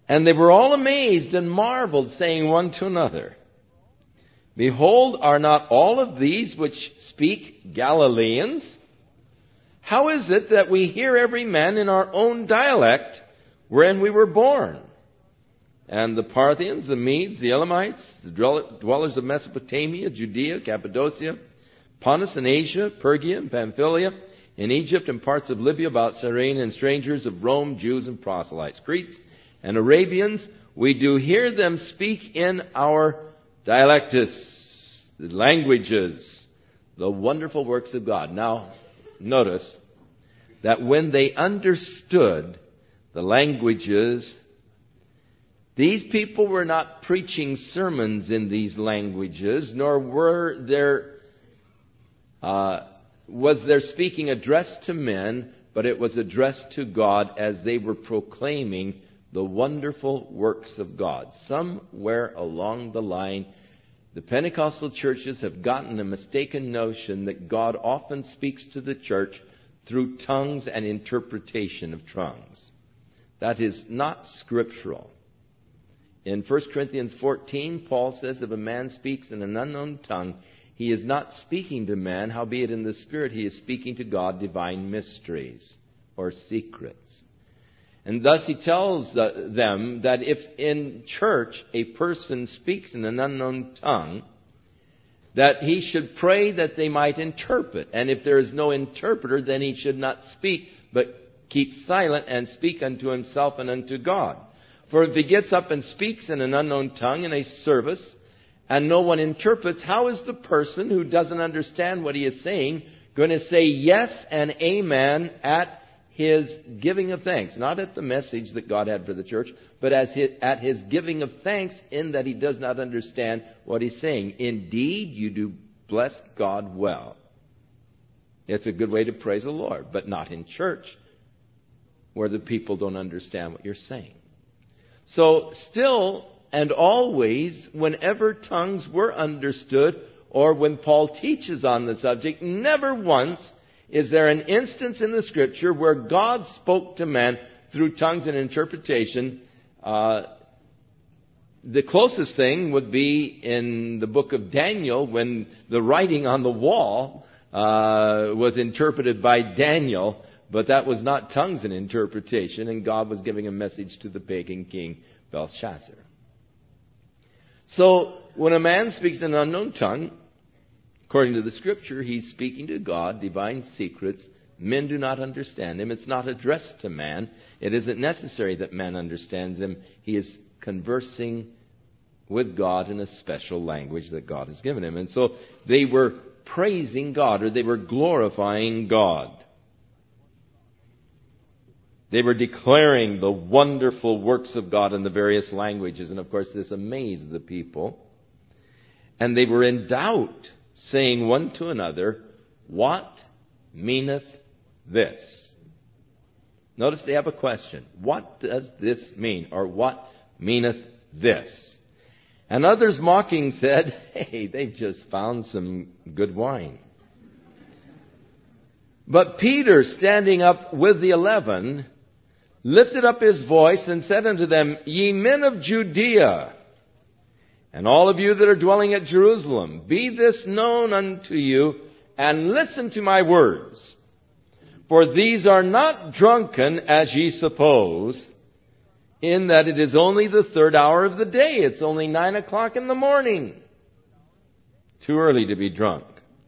S1: And they were all amazed and marveled, saying one to another, Behold, are not all of these which speak Galileans? How is it that we hear every man in our own dialect wherein we were born? And the Parthians, the Medes, the Elamites, the dwellers of Mesopotamia, Judea, Cappadocia, Pontus and Asia, Phrygia and Pamphylia, in Egypt and parts of Libya about Cyrene, and strangers of Rome, Jews and proselytes, Cretes and Arabians, we do hear them speak in our dialectus, the languages, the wonderful works of God. Now, notice that when they understood the languages, these people were not preaching sermons in these languages, nor were there uh, was their speaking addressed to men, but it was addressed to God as they were proclaiming the wonderful works of God. Somewhere along the line, the Pentecostal churches have gotten a mistaken notion that God often speaks to the church through tongues and interpretation of tongues. That is not scriptural. In First Corinthians fourteen, Paul says, if a man speaks in an unknown tongue, he is not speaking to man, howbeit in the Spirit he is speaking to God divine mysteries or secrets. And thus he tells uh, them that if in church a person speaks in an unknown tongue, that he should pray that they might interpret. And if there is no interpreter, then he should not speak, but keep silent and speak unto himself and unto God. For if he gets up and speaks in an unknown tongue in a service, and no one interprets, how is the person who doesn't understand what he is saying going to say yes and amen at his giving of thanks? Not at the message that God had for the church, but as his, at his giving of thanks, in that he does not understand what he's saying. Indeed, you do bless God well. It's a good way to praise the Lord, but not in church, where the people don't understand what you're saying. So still and always, whenever tongues were understood, or when Paul teaches on the subject, never once is there an instance in the Scripture where God spoke to man through tongues and interpretation. Uh, the closest thing would be in the book of Daniel, when the writing on the wall uh, was interpreted by Daniel, but that was not tongues and interpretation, and God was giving a message to the pagan king Belshazzar. So, when a man speaks in an unknown tongue, according to the Scripture, he's speaking to God, divine secrets. Men do not understand him. It's not addressed to man. It isn't necessary that man understands him. He is conversing with God in a special language that God has given him. And so they were praising God, or they were glorifying God. They were declaring the wonderful works of God in the various languages. And of course, this amazed the people. And they were in doubt, saying one to another, What meaneth this? Notice they have a question. What does this mean? Or what meaneth this? And others mocking said, Hey, they've just found some good wine. But Peter, standing up with the eleven, lifted up his voice and said unto them, Ye men of Judea, and all of you that are dwelling at Jerusalem, be this known unto you, and listen to my words. For these are not drunken, as ye suppose, in that it is only the third hour of the day. It's only nine o'clock in the morning. Too early to be drunk.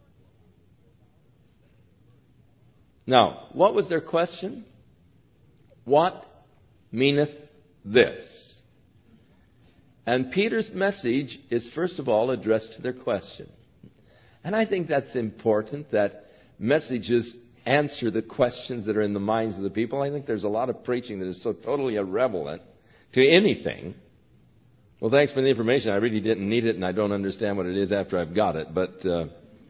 S1: Now, what was their question? What meaneth this? And Peter's message is first of all addressed to their question. And I think that's important, that messages answer the questions that are in the minds of the people. I think there's a lot of preaching that is so totally irrelevant to anything. Well, thanks for the information. I really didn't need it, and I don't understand what it is after I've got it. But, uh,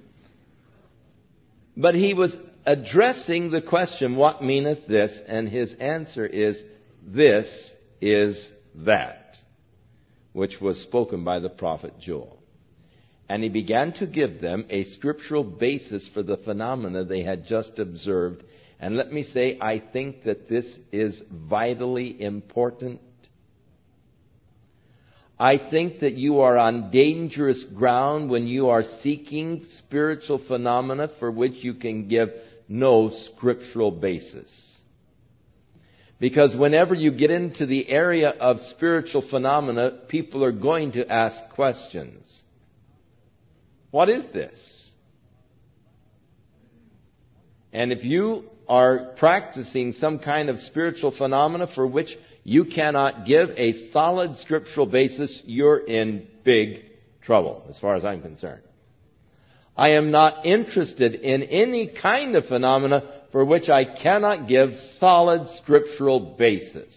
S1: but he was addressing the question, what meaneth this? And his answer is, this is that, which was spoken by the prophet Joel. And he began to give them a scriptural basis for the phenomena they had just observed. And let me say, I think that this is vitally important I think that you are on dangerous ground when you are seeking spiritual phenomena for which you can give no scriptural basis. Because whenever you get into the area of spiritual phenomena, people are going to ask questions. What is this? And if you are practicing some kind of spiritual phenomena for which you cannot give a solid scriptural basis, you're in big trouble, as far as I'm concerned. I am not interested in any kind of phenomena for which I cannot give solid scriptural basis.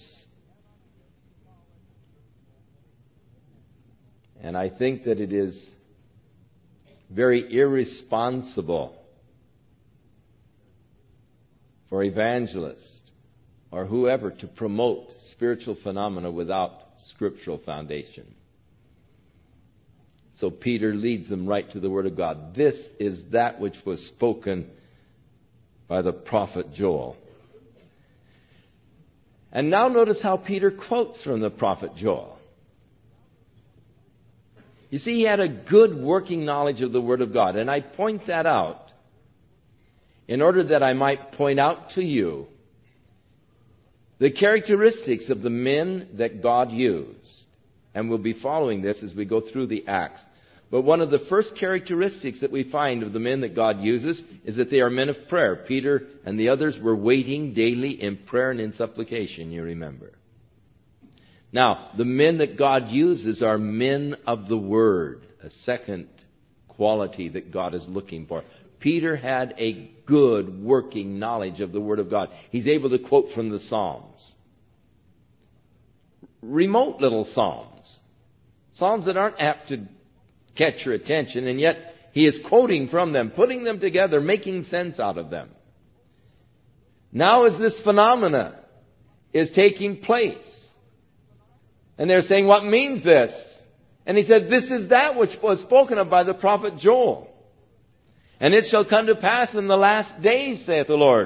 S1: And I think that it is very irresponsible for evangelists or whoever to promote spiritual phenomena without scriptural foundation. So Peter leads them right to the Word of God. This is that which was spoken by the prophet Joel. And now notice how Peter quotes from the prophet Joel. You see, he had a good working knowledge of the Word of God. And I point that out in order that I might point out to you the characteristics of the men that God used. And we'll be following this as we go through the Acts. But one of the first characteristics that we find of the men that God uses is that they are men of prayer. Peter and the others were waiting daily in prayer and in supplication, you remember. Now, the men that God uses are men of the Word, a second quality that God is looking for. Peter had a good working knowledge of the Word of God. He's able to quote from the Psalms. Remote little Psalms. Psalms that aren't apt to catch your attention, and yet he is quoting from them, putting them together, making sense out of them. Now as this phenomena is taking place, and they're saying, what means this? And he said, this is that which was spoken of by the prophet Joel. And it shall come to pass in the last days, saith the Lord,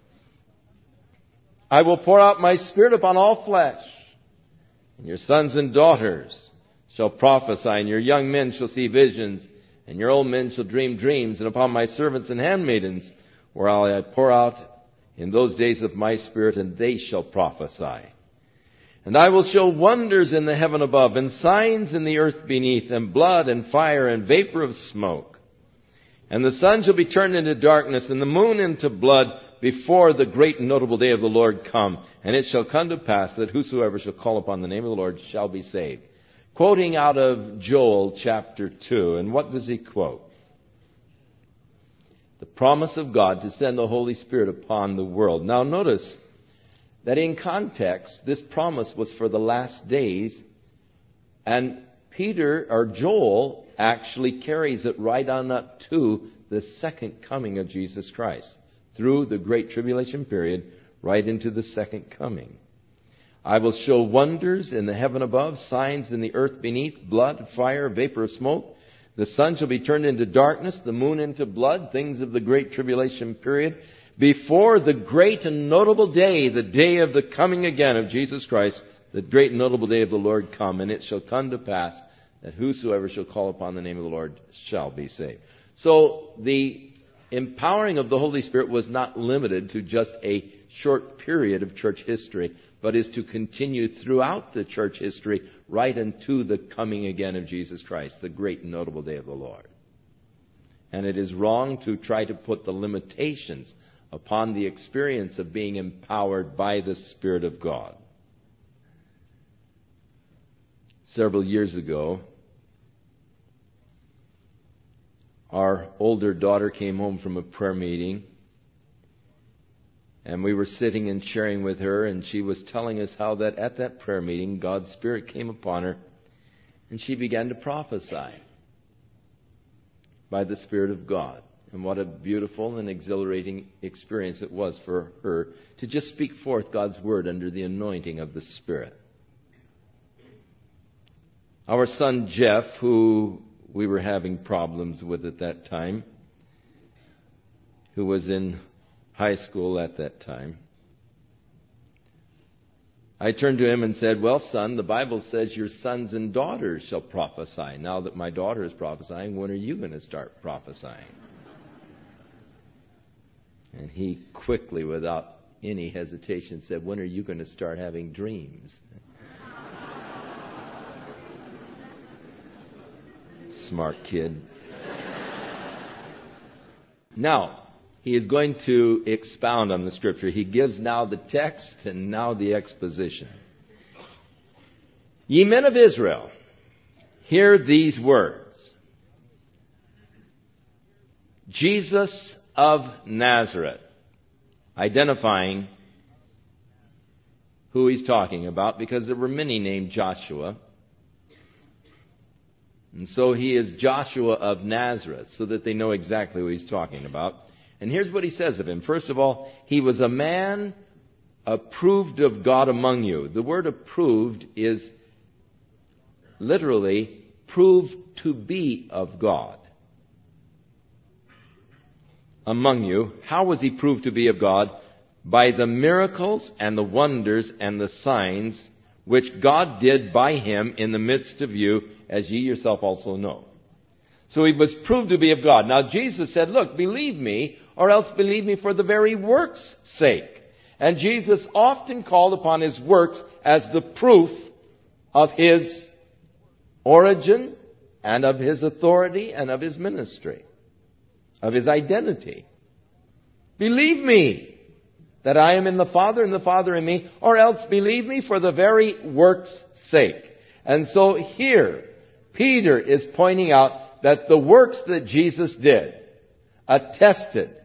S1: I will pour out my Spirit upon all flesh, and your sons and daughters shall prophesy, and your young men shall see visions, and your old men shall dream dreams, and upon my servants and handmaidens where I pour out in those days of my Spirit, and they shall prophesy. And I will show wonders in the heaven above, and signs in the earth beneath, and blood and fire and vapor of smoke. And the sun shall be turned into darkness, and the moon into blood, before the great and notable day of the Lord come. And it shall come to pass that whosoever shall call upon the name of the Lord shall be saved. Quoting out of Joel chapter two. And what does he quote? The promise of God to send the Holy Spirit upon the world. Now notice that in context, this promise was for the last days. And Peter, or Joel, actually carries it right on up to the second coming of Jesus Christ. Through the great tribulation period, right into the second coming. I will show wonders in the heaven above, signs in the earth beneath, blood, fire, vapor of smoke. The sun shall be turned into darkness, the moon into blood, things of the great tribulation period, before the great and notable day, the day of the coming again of Jesus Christ, the great and notable day of the Lord come. And it shall come to pass that whosoever shall call upon the name of the Lord shall be saved. So the empowering of the Holy Spirit was not limited to just a short period of church history, but is to continue throughout the church history right into the coming again of Jesus Christ, the great and notable day of the Lord. And it is wrong to try to put the limitations upon the experience of being empowered by the Spirit of God. Several years ago, our older daughter came home from a prayer meeting, and we were sitting and sharing with her, and she was telling us how that at that prayer meeting, God's Spirit came upon her, and she began to prophesy by the Spirit of God. And what a beautiful and exhilarating experience it was for her to just speak forth God's Word under the anointing of the Spirit. Our son Jeff, who we were having problems with at that time, who was in high school at that time, I turned to him and said, well, son, the Bible says your sons and daughters shall prophesy. Now that my daughter is prophesying, when are you going to start prophesying? And he quickly, without any hesitation, said, when are you going to start having dreams? Smart kid. Now, he is going to expound on the Scripture. He gives now the text and now the exposition. Ye men of Israel, hear these words. Jesus of Nazareth, identifying who he's talking about, because there were many named Joshua. And so he is Joshua of Nazareth, so that they know exactly what he's talking about. And here's what he says of him. First of all, he was a man approved of God among you. The word approved is literally proved to be of God among you. How was he proved to be of God? By the miracles and the wonders and the signs which God did by him in the midst of you, as ye yourself also know. So he was proved to be of God. Now Jesus said, look, believe me, or else believe me for the very work's sake. And Jesus often called upon his works as the proof of his origin and of his authority and of his ministry, of his identity. Believe me that I am in the Father and the Father in me, or else believe me for the very work's sake. And so here, Peter is pointing out that the works that Jesus did attested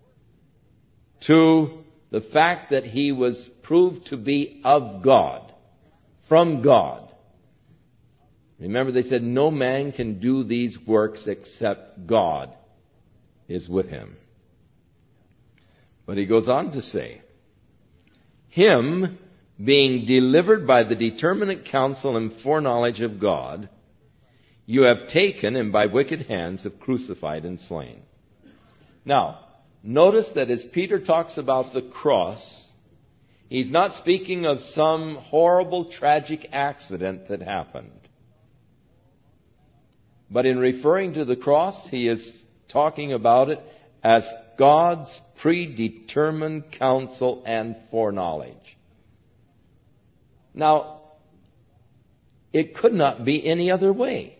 S1: to the fact that he was proved to be of God, from God. Remember, they said no man can do these works except God is with him. But he goes on to say, him being delivered by the determinate counsel and foreknowledge of God, you have taken and by wicked hands have crucified and slain. Now, notice that as Peter talks about the cross, he's not speaking of some horrible, tragic accident that happened. But in referring to the cross, he is talking about it as God's predetermined counsel and foreknowledge. Now, it could not be any other way.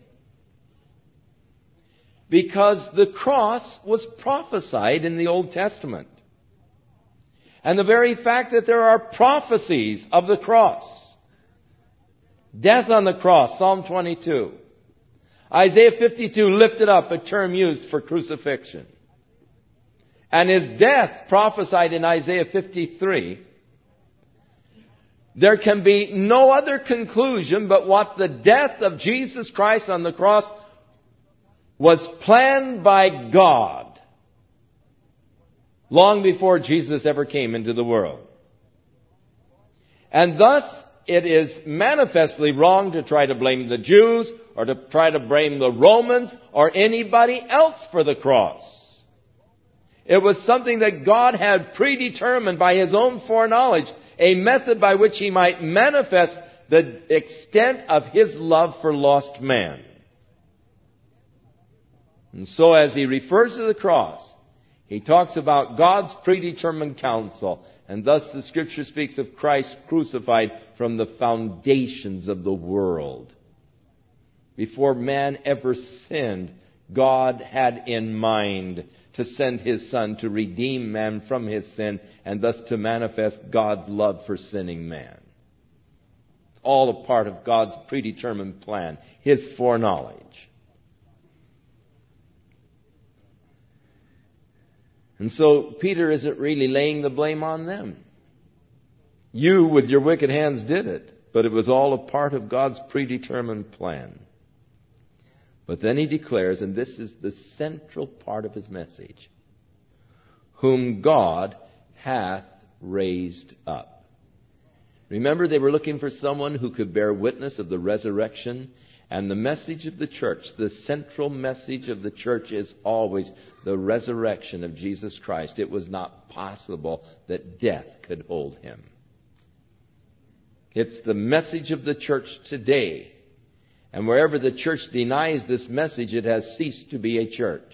S1: Because the cross was prophesied in the Old Testament. And the very fact that there are prophecies of the cross. Death on the cross, Psalm twenty-two. Isaiah fifty-two, lifted up, a term used for crucifixion. And his death prophesied in Isaiah fifty-three. There can be no other conclusion but what the death of Jesus Christ on the cross was planned by God long before Jesus ever came into the world. And thus, it is manifestly wrong to try to blame the Jews or to try to blame the Romans or anybody else for the cross. It was something that God had predetermined by his own foreknowledge, a method by which he might manifest the extent of his love for lost man. And so as he refers to the cross, he talks about God's predetermined counsel. And thus the Scripture speaks of Christ crucified from the foundations of the world. Before man ever sinned, God had in mind to send his Son to redeem man from his sin and thus to manifest God's love for sinning man. It's all a part of God's predetermined plan, his foreknowledge. And so Peter isn't really laying the blame on them. You, with your wicked hands, did it, but it was all a part of God's predetermined plan. But then he declares, and this is the central part of his message, whom God hath raised up. Remember, they were looking for someone who could bear witness of the resurrection. And the message of the church, the central message of the church is always the resurrection of Jesus Christ. It was not possible that death could hold him. It's the message of the church today. And wherever the church denies this message, it has ceased to be a church.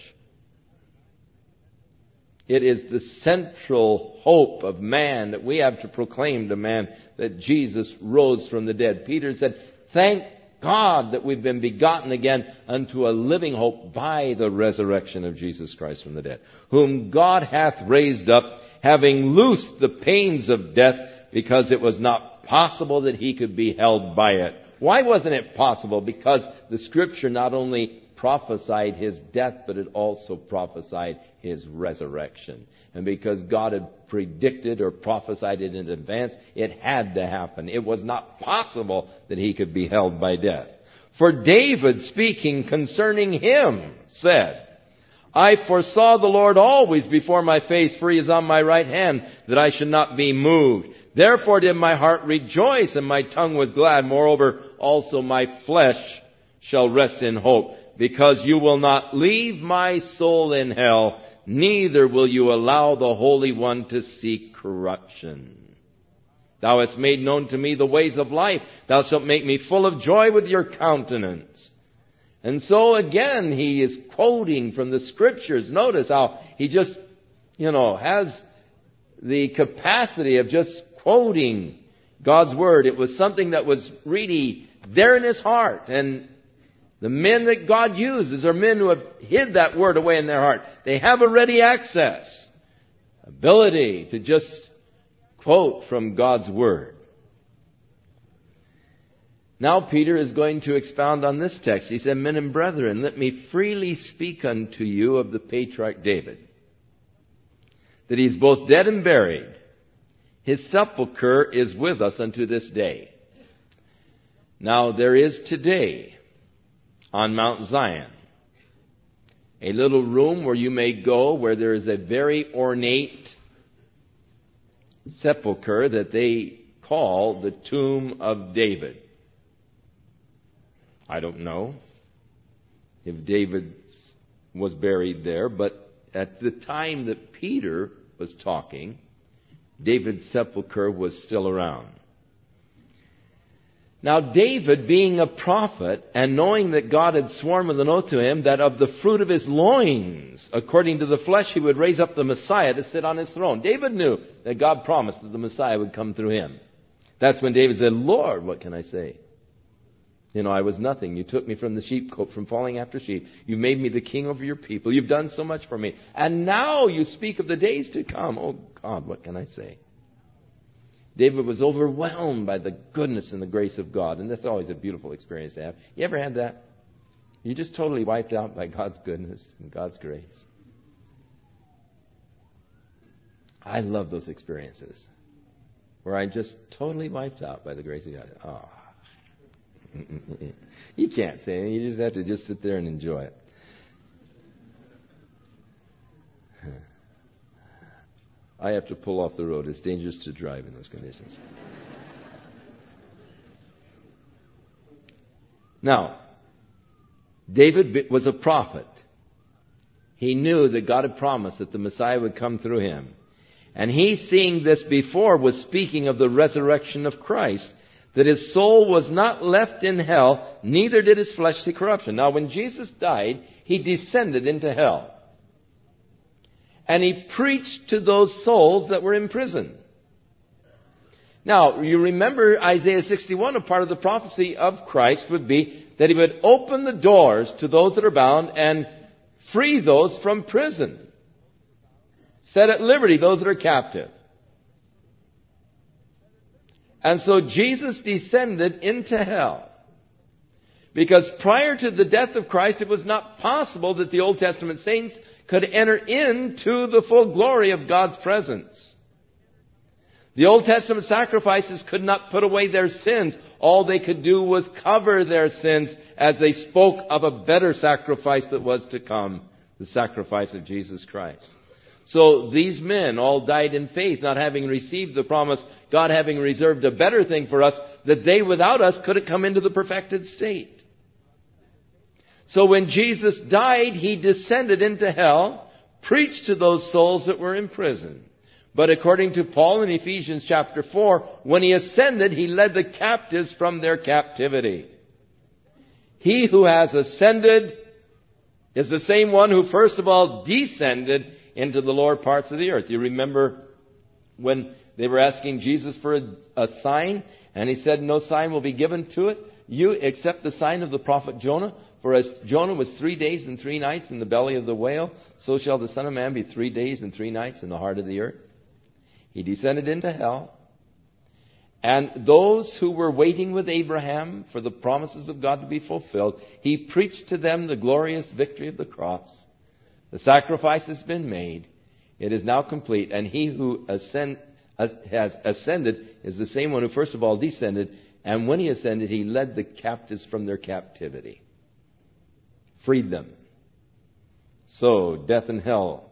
S1: It is the central hope of man that we have to proclaim to man that Jesus rose from the dead. Peter said, thank God that we've been begotten again unto a living hope by the resurrection of Jesus Christ from the dead, whom God hath raised up, having loosed the pains of death, because it was not possible that he could be held by it. Why wasn't it possible? Because the Scripture not only prophesied his death, but it also prophesied his resurrection. And because God had predicted or prophesied it in advance, it had to happen. It was not possible that he could be held by death. For David, speaking concerning him, said, I foresaw the Lord always before my face, for he is on my right hand, that I should not be moved. Therefore did my heart rejoice, and my tongue was glad. Moreover, also my flesh shall rest in hope, because you will not leave my soul in hell, neither will you allow the Holy One to see corruption. Thou hast made known to me the ways of life. Thou shalt make me full of joy with your countenance. And so again, he is quoting from the Scriptures. Notice how he just, you know, has the capacity of just quoting God's Word. It was something that was really there in his heart. And the men that God uses are men who have hid that Word away in their heart. They have a ready access, ability to just quote from God's Word. Now Peter is going to expound on this text. He said, Men and brethren, let me freely speak unto you of the patriarch David, that he is both dead and buried. His sepulchre is with us unto this day. Now there is today on Mount Zion a little room where you may go, where there is a very ornate sepulchre that they call the tomb of David. I don't know if David was buried there, but at the time that Peter was talking, David's sepulchre was still around. Now David, being a prophet, and knowing that God had sworn with an oath to him that of the fruit of his loins, according to the flesh, he would raise up the Messiah to sit on his throne. David knew that God promised that the Messiah would come through him. That's when David said, Lord, what can I say? You know, I was nothing. You took me from the sheepcote, from falling after sheep. You made me the king over your people. You've done so much for me. And now you speak of the days to come. Oh God, what can I say? David was overwhelmed by the goodness and the grace of God. And that's always a beautiful experience to have. You ever had that? You're just totally wiped out by God's goodness and God's grace. I love those experiences where I'm just totally wiped out by the grace of God. Oh. You can't say anything. You just have to just sit there and enjoy it. I have to pull off the road. It's dangerous to drive in those conditions. Now, David was a prophet. He knew that God had promised that the Messiah would come through him. And he, seeing this before, was speaking of the resurrection of Christ, that his soul was not left in hell, neither did his flesh see corruption. Now, when Jesus died, he descended into hell. And he preached to those souls that were in prison. Now, you remember Isaiah sixty-one, a part of the prophecy of Christ would be that he would open the doors to those that are bound and free those from prison. Set at liberty those that are captive. And so Jesus descended into hell. Because prior to the death of Christ, it was not possible that the Old Testament saints could enter into the full glory of God's presence. The Old Testament sacrifices could not put away their sins. All they could do was cover their sins as they spoke of a better sacrifice that was to come, the sacrifice of Jesus Christ. So these men all died in faith, not having received the promise, God having reserved a better thing for us, that they without us couldn't come into the perfected state. So when Jesus died, he descended into hell, preached to those souls that were in prison. But according to Paul in Ephesians chapter four, when he ascended, he led the captives from their captivity. He who has ascended is the same one who first of all descended into the lower parts of the earth. You remember when they were asking Jesus for a, a sign, and he said, no sign will be given to it, you except the sign of the prophet Jonah. For as Jonah was three days and three nights in the belly of the whale, so shall the Son of Man be three days and three nights in the heart of the earth. He descended into hell. And those who were waiting with Abraham for the promises of God to be fulfilled, he preached to them the glorious victory of the cross. The sacrifice has been made. It is now complete. And he who ascend, has ascended is the same one who first of all descended. And when he ascended, he led the captives from their captivity. Freed them. So, death and hell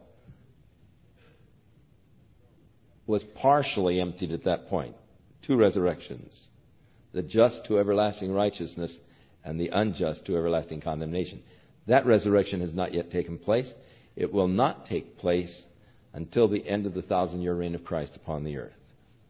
S1: was partially emptied at that point. Two resurrections. The just to everlasting righteousness and the unjust to everlasting condemnation. That resurrection has not yet taken place. It will not take place until the end of the thousand-year reign of Christ upon the earth.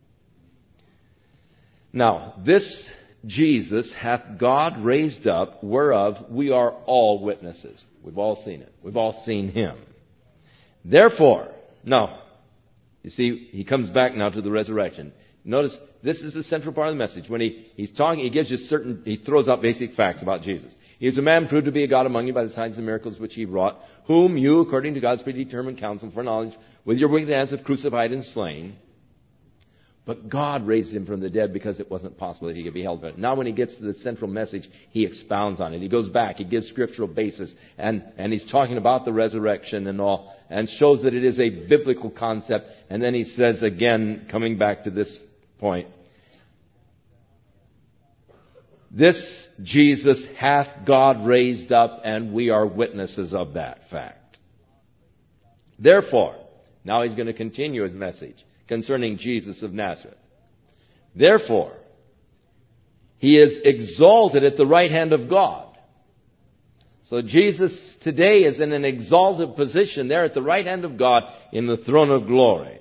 S1: Now, this Jesus hath God raised up, whereof we are all witnesses. We've all seen it. We've all seen him. Therefore, now, you see, he comes back now to the resurrection. Notice, this is the central part of the message. When he, he's talking, he gives you certain, he throws out basic facts about Jesus. He is a man proved to be a God among you by the signs and miracles which he wrought, whom you, according to God's predetermined counsel for knowledge, with your wicked hands have crucified and slain. But God raised him from the dead because it wasn't possible that he could be held. Now when he gets to the central message, he expounds on it. He goes back, he gives scriptural basis, and, and he's talking about the resurrection and all, and shows that it is a biblical concept. And then he says again, coming back to this point, this Jesus hath God raised up, and we are witnesses of that fact. Therefore, now he's going to continue his message concerning Jesus of Nazareth. Therefore, he is exalted at the right hand of God. So Jesus today is in an exalted position there at the right hand of God in the throne of glory.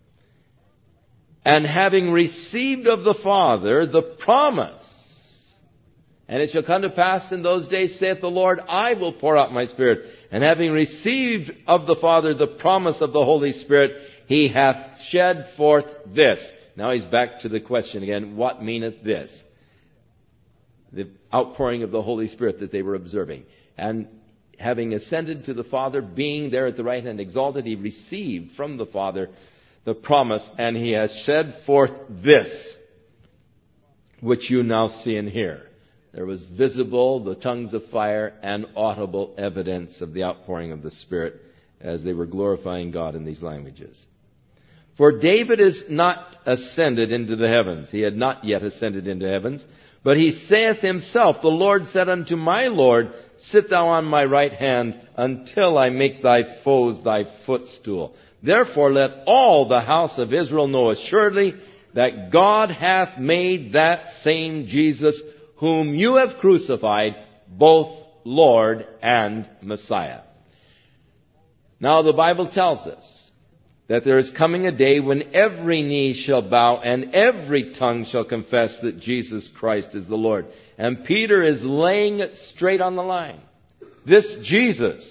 S1: And having received of the Father the promise, and it shall come to pass in those days, saith the Lord, I will pour out my Spirit. And having received of the Father the promise of the Holy Spirit, he hath shed forth this. Now he's back to the question again, what meaneth this? The outpouring of the Holy Spirit that they were observing. And having ascended to the Father, being there at the right hand exalted, he received from the Father the promise, and he has shed forth this, which you now see and hear. There was visible, the tongues of fire, and audible evidence of the outpouring of the Spirit as they were glorifying God in these languages. For David is not ascended into the heavens. He had not yet ascended into heavens. But he saith himself, the Lord said unto my Lord, sit thou on my right hand until I make thy foes thy footstool. Therefore let all the house of Israel know assuredly that God hath made that same Jesus whom you have crucified, both Lord and Messiah. Now the Bible tells us that there is coming a day when every knee shall bow and every tongue shall confess that Jesus Christ is the Lord. And Peter is laying it straight on the line. This Jesus,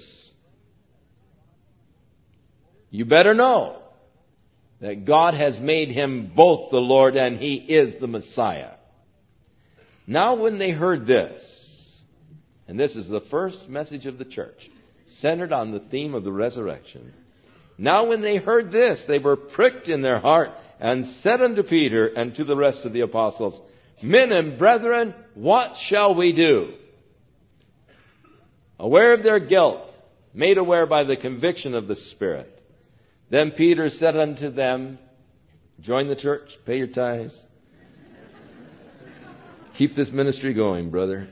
S1: you better know that God has made him both the Lord and he is the Messiah. Now when they heard this, and this is the first message of the church, centered on the theme of the resurrection. Now when they heard this, they were pricked in their heart and said unto Peter and to the rest of the apostles, Men and brethren, what shall we do? Aware of their guilt, made aware by the conviction of the Spirit. Then Peter said unto them, join the church, pay your tithes. Keep this ministry going, brother.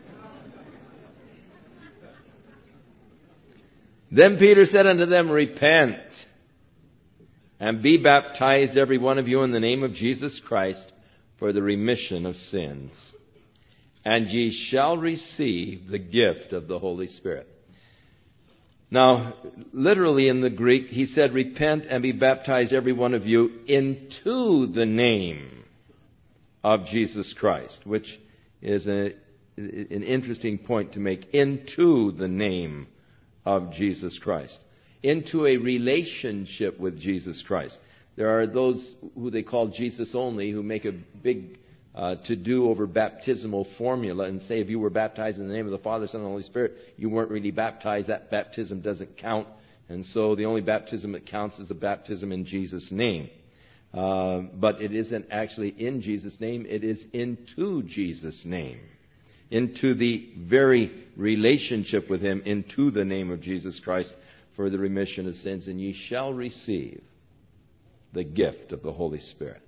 S1: Then Peter said unto them, Repent, and be baptized every one of you in the name of Jesus Christ for the remission of sins, and ye shall receive the gift of the Holy Spirit. Now, literally in the Greek, he said, repent and be baptized, every one of you, into the name of Jesus Christ, which is a, an interesting point to make. Into the name of Jesus Christ. Into a relationship with Jesus Christ. There are those who they call Jesus only who make a big uh, to-do over baptismal formula and say if you were baptized in the name of the Father, Son, and Holy Spirit, you weren't really baptized. That baptism doesn't count. And so the only baptism that counts is the baptism in Jesus' name. Uh, but it isn't actually in Jesus' name. It is into Jesus' name. Into the very relationship with Him, into the name of Jesus Christ for the remission of sins. And ye shall receive the gift of the Holy Spirit.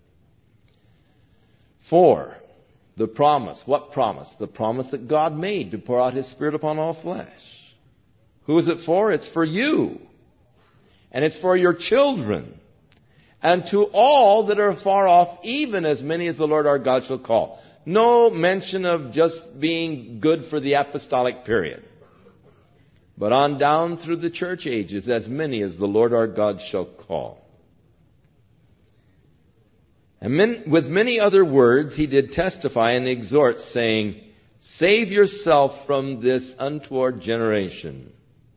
S1: Four, the promise. What promise? The promise that God made to pour out His Spirit upon all flesh. Who is it for? It's for you. And it's for your children. And to all that are far off, even as many as the Lord our God shall call. No mention of just being good for the apostolic period. But on down through the church ages, as many as the Lord our God shall call. And men, with many other words he did testify and exhort, saying, save yourself from this untoward generation.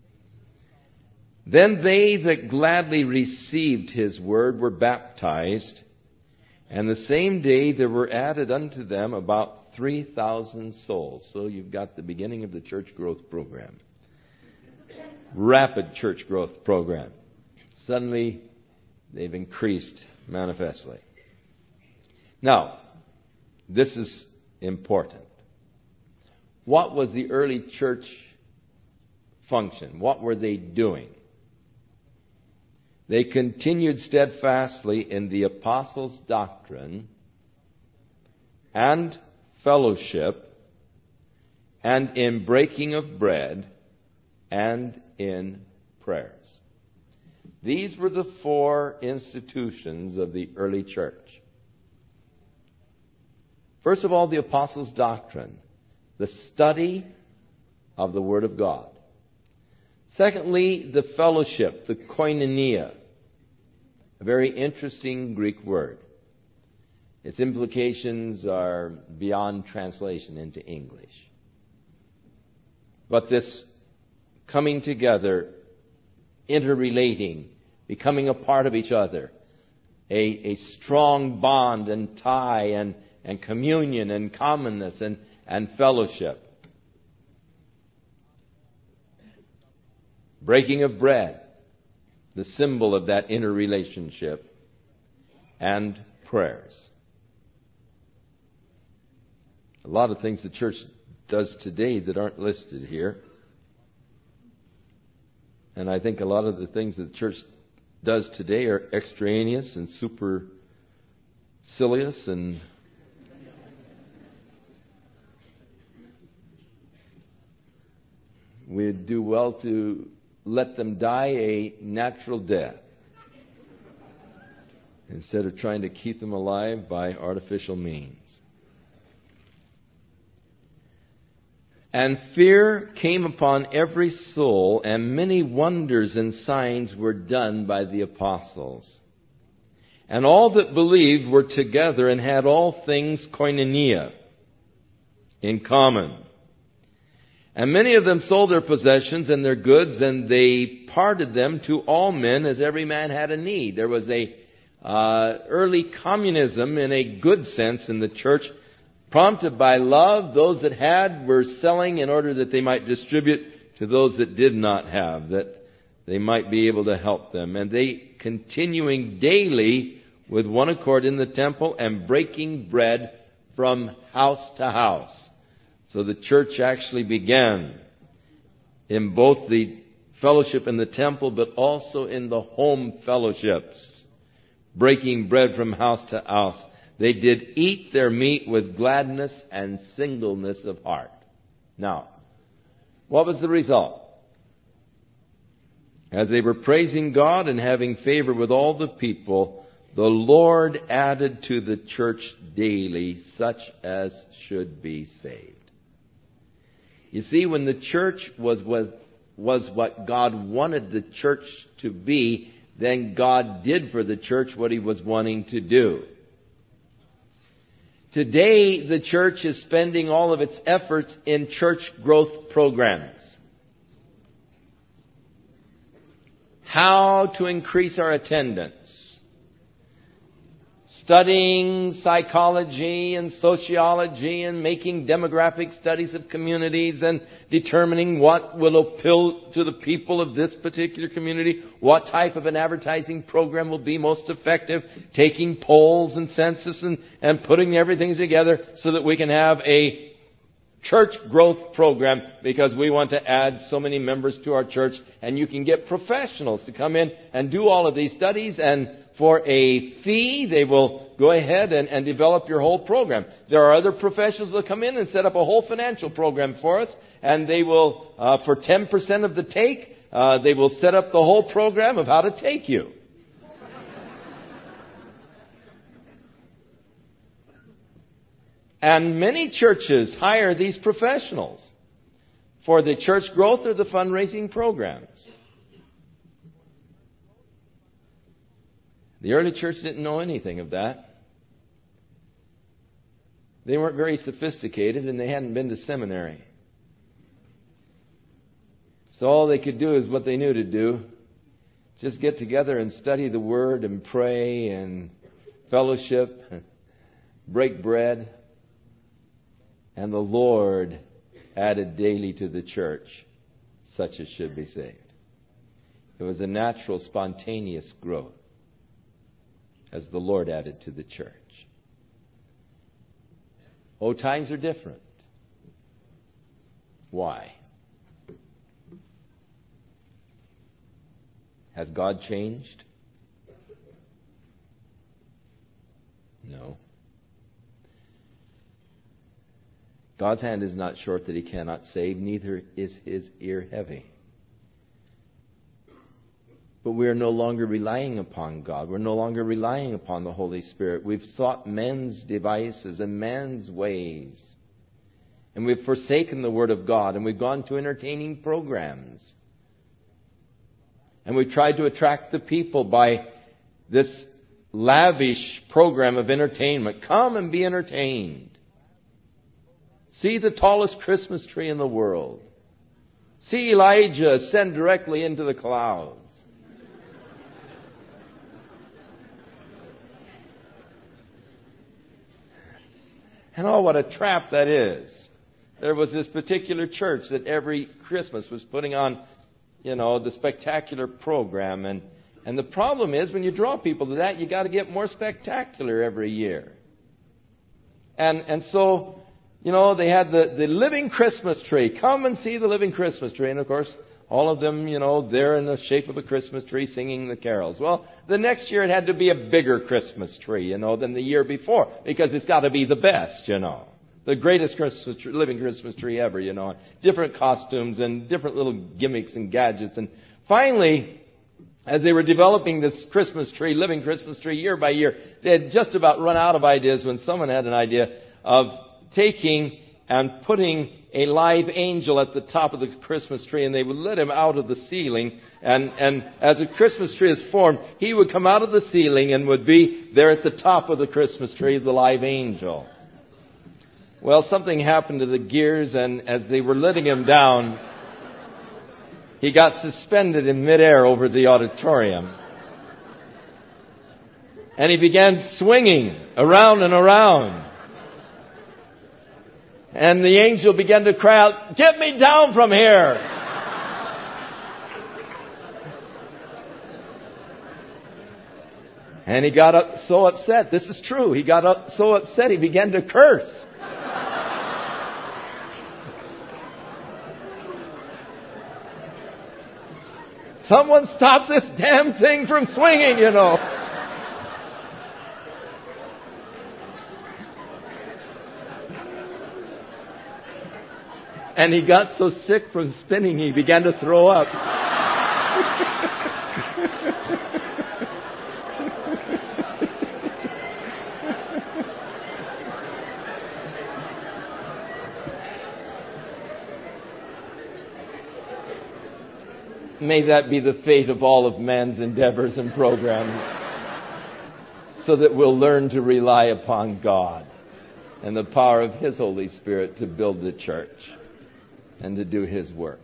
S1: Then they that gladly received his word were baptized, and the same day there were added unto them about three thousand souls. So you've got the beginning of the church growth program. Rapid church growth program. Suddenly, they've increased manifestly. Now, this is important. What was the early church function? What were they doing? They continued steadfastly in the apostles' doctrine and fellowship and in breaking of bread and in prayers. These were the four institutions of the early church. First of all, the apostles' doctrine, the study of the Word of God. Secondly, the fellowship, the koinonia, a very interesting Greek word. Its implications are beyond translation into English. But this coming together, interrelating, becoming a part of each other, a, a strong bond and tie and, and communion and commonness and, and fellowship. Breaking of bread, the symbol of that inner relationship, and prayers. A lot of things the church does today that aren't listed here. And I think a lot of the things that the church does today are extraneous and supercilious and we'd do well to let them die a natural death instead of trying to keep them alive by artificial means. And fear came upon every soul, and many wonders and signs were done by the apostles. And all that believed were together and had all things koinonia, in common. And many of them sold their possessions and their goods, and they parted them to all men as every man had a need. There was a uh, early communism in a good sense in the church, prompted by love. Those that had were selling in order that they might distribute to those that did not have, that they might be able to help them. And they continuing daily with one accord in the temple and breaking bread from house to house. So the church actually began in both the fellowship in the temple, but also in the home fellowships, breaking bread from house to house. They did eat their meat with gladness and singleness of heart. Now, what was the result? As they were praising God and having favor with all the people, the Lord added to the church daily such as should be saved. You see, when the church was with was what God wanted the church to be, then God did for the church what He was wanting to do. Today, the church is spending all of its efforts in church growth programs. How to increase our attendance. Studying psychology and sociology and making demographic studies of communities and determining what will appeal to the people of this particular community, what type of an advertising program will be most effective, taking polls and census and, and putting everything together so that we can have a church growth program, because we want to add so many members to our church, and you can get professionals to come in and do all of these studies, and for a fee they will go ahead and, and develop your whole program. There are other professionals that come in and set up a whole financial program for us, and they will, uh, for ten percent of the take, uh, they will set up the whole program of how to take you. And many churches hire these professionals for the church growth or the fundraising programs. The early church didn't know anything of that. They weren't very sophisticated, and they hadn't been to seminary. So all they could do is what they knew to do. Just get together and study the Word and pray and fellowship, break bread. And the Lord added daily to the church such as should be saved. It was a natural, spontaneous growth as the Lord added to the church. Oh, times are different. Why? Has God changed? No. God's hand is not short that He cannot save, neither is His ear heavy. But we are no longer relying upon God. We're no longer relying upon the Holy Spirit. We've sought men's devices and man's ways. And we've forsaken the Word of God, and we've gone to entertaining programs. And we've tried to attract the people by this lavish program of entertainment. Come and be entertained. See the tallest Christmas tree in the world. See Elijah ascend directly into the clouds. And oh, what a trap that is. There was this particular church that every Christmas was putting on, you know, the spectacular program. And, and the problem is, when you draw people to that, you got to get more spectacular every year. And, and so... You know, they had the, the living Christmas tree. Come and see the living Christmas tree. And, of course, all of them, you know, they're in the shape of a Christmas tree singing the carols. Well, the next year it had to be a bigger Christmas tree, you know, than the year before. Because it's got to be the best, you know. The greatest Christmas tree, living Christmas tree ever, you know. Different costumes and different little gimmicks and gadgets. And finally, as they were developing this Christmas tree, living Christmas tree year by year, they had just about run out of ideas when someone had an idea of taking and putting a live angel at the top of the Christmas tree, and they would let him out of the ceiling, and, and as a Christmas tree is formed, he would come out of the ceiling and would be there at the top of the Christmas tree, the live angel. Well, something happened to the gears, and as they were letting him down, he got suspended in midair over the auditorium. And he began swinging around and around. And the angel began to cry out, "Get me down from here!" And he got up so upset. This is true. He got up so upset he began to curse. Someone stop this damn thing from swinging, you know. And he got so sick from spinning, he began to throw up. May that be the fate of all of man's endeavors and programs, so that we'll learn to rely upon God and the power of His Holy Spirit to build the church and to do His work.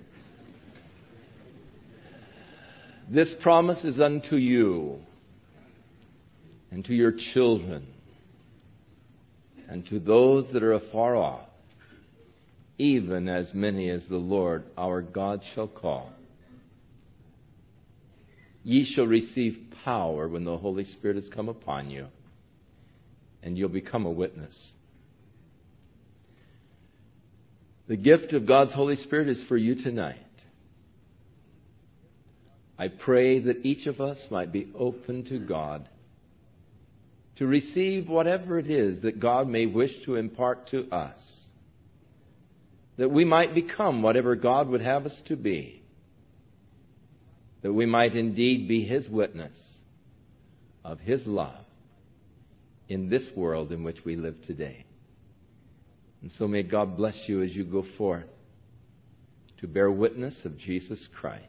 S1: This promise is unto you and to your children and to those that are afar off, even as many as the Lord our God shall call. Ye shall receive power when the Holy Spirit has come upon you, and you'll become a witness. The gift of God's Holy Spirit is for you tonight. I pray that each of us might be open to God to receive whatever it is that God may wish to impart to us, that we might become whatever God would have us to be, that we might indeed be His witness of His love in this world in which we live today. And so may God bless you as you go forth to bear witness of Jesus Christ.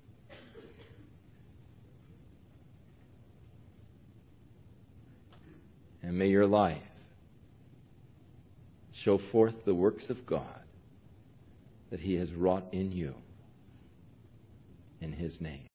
S1: And may your life show forth the works of God that He has wrought in you. In His name.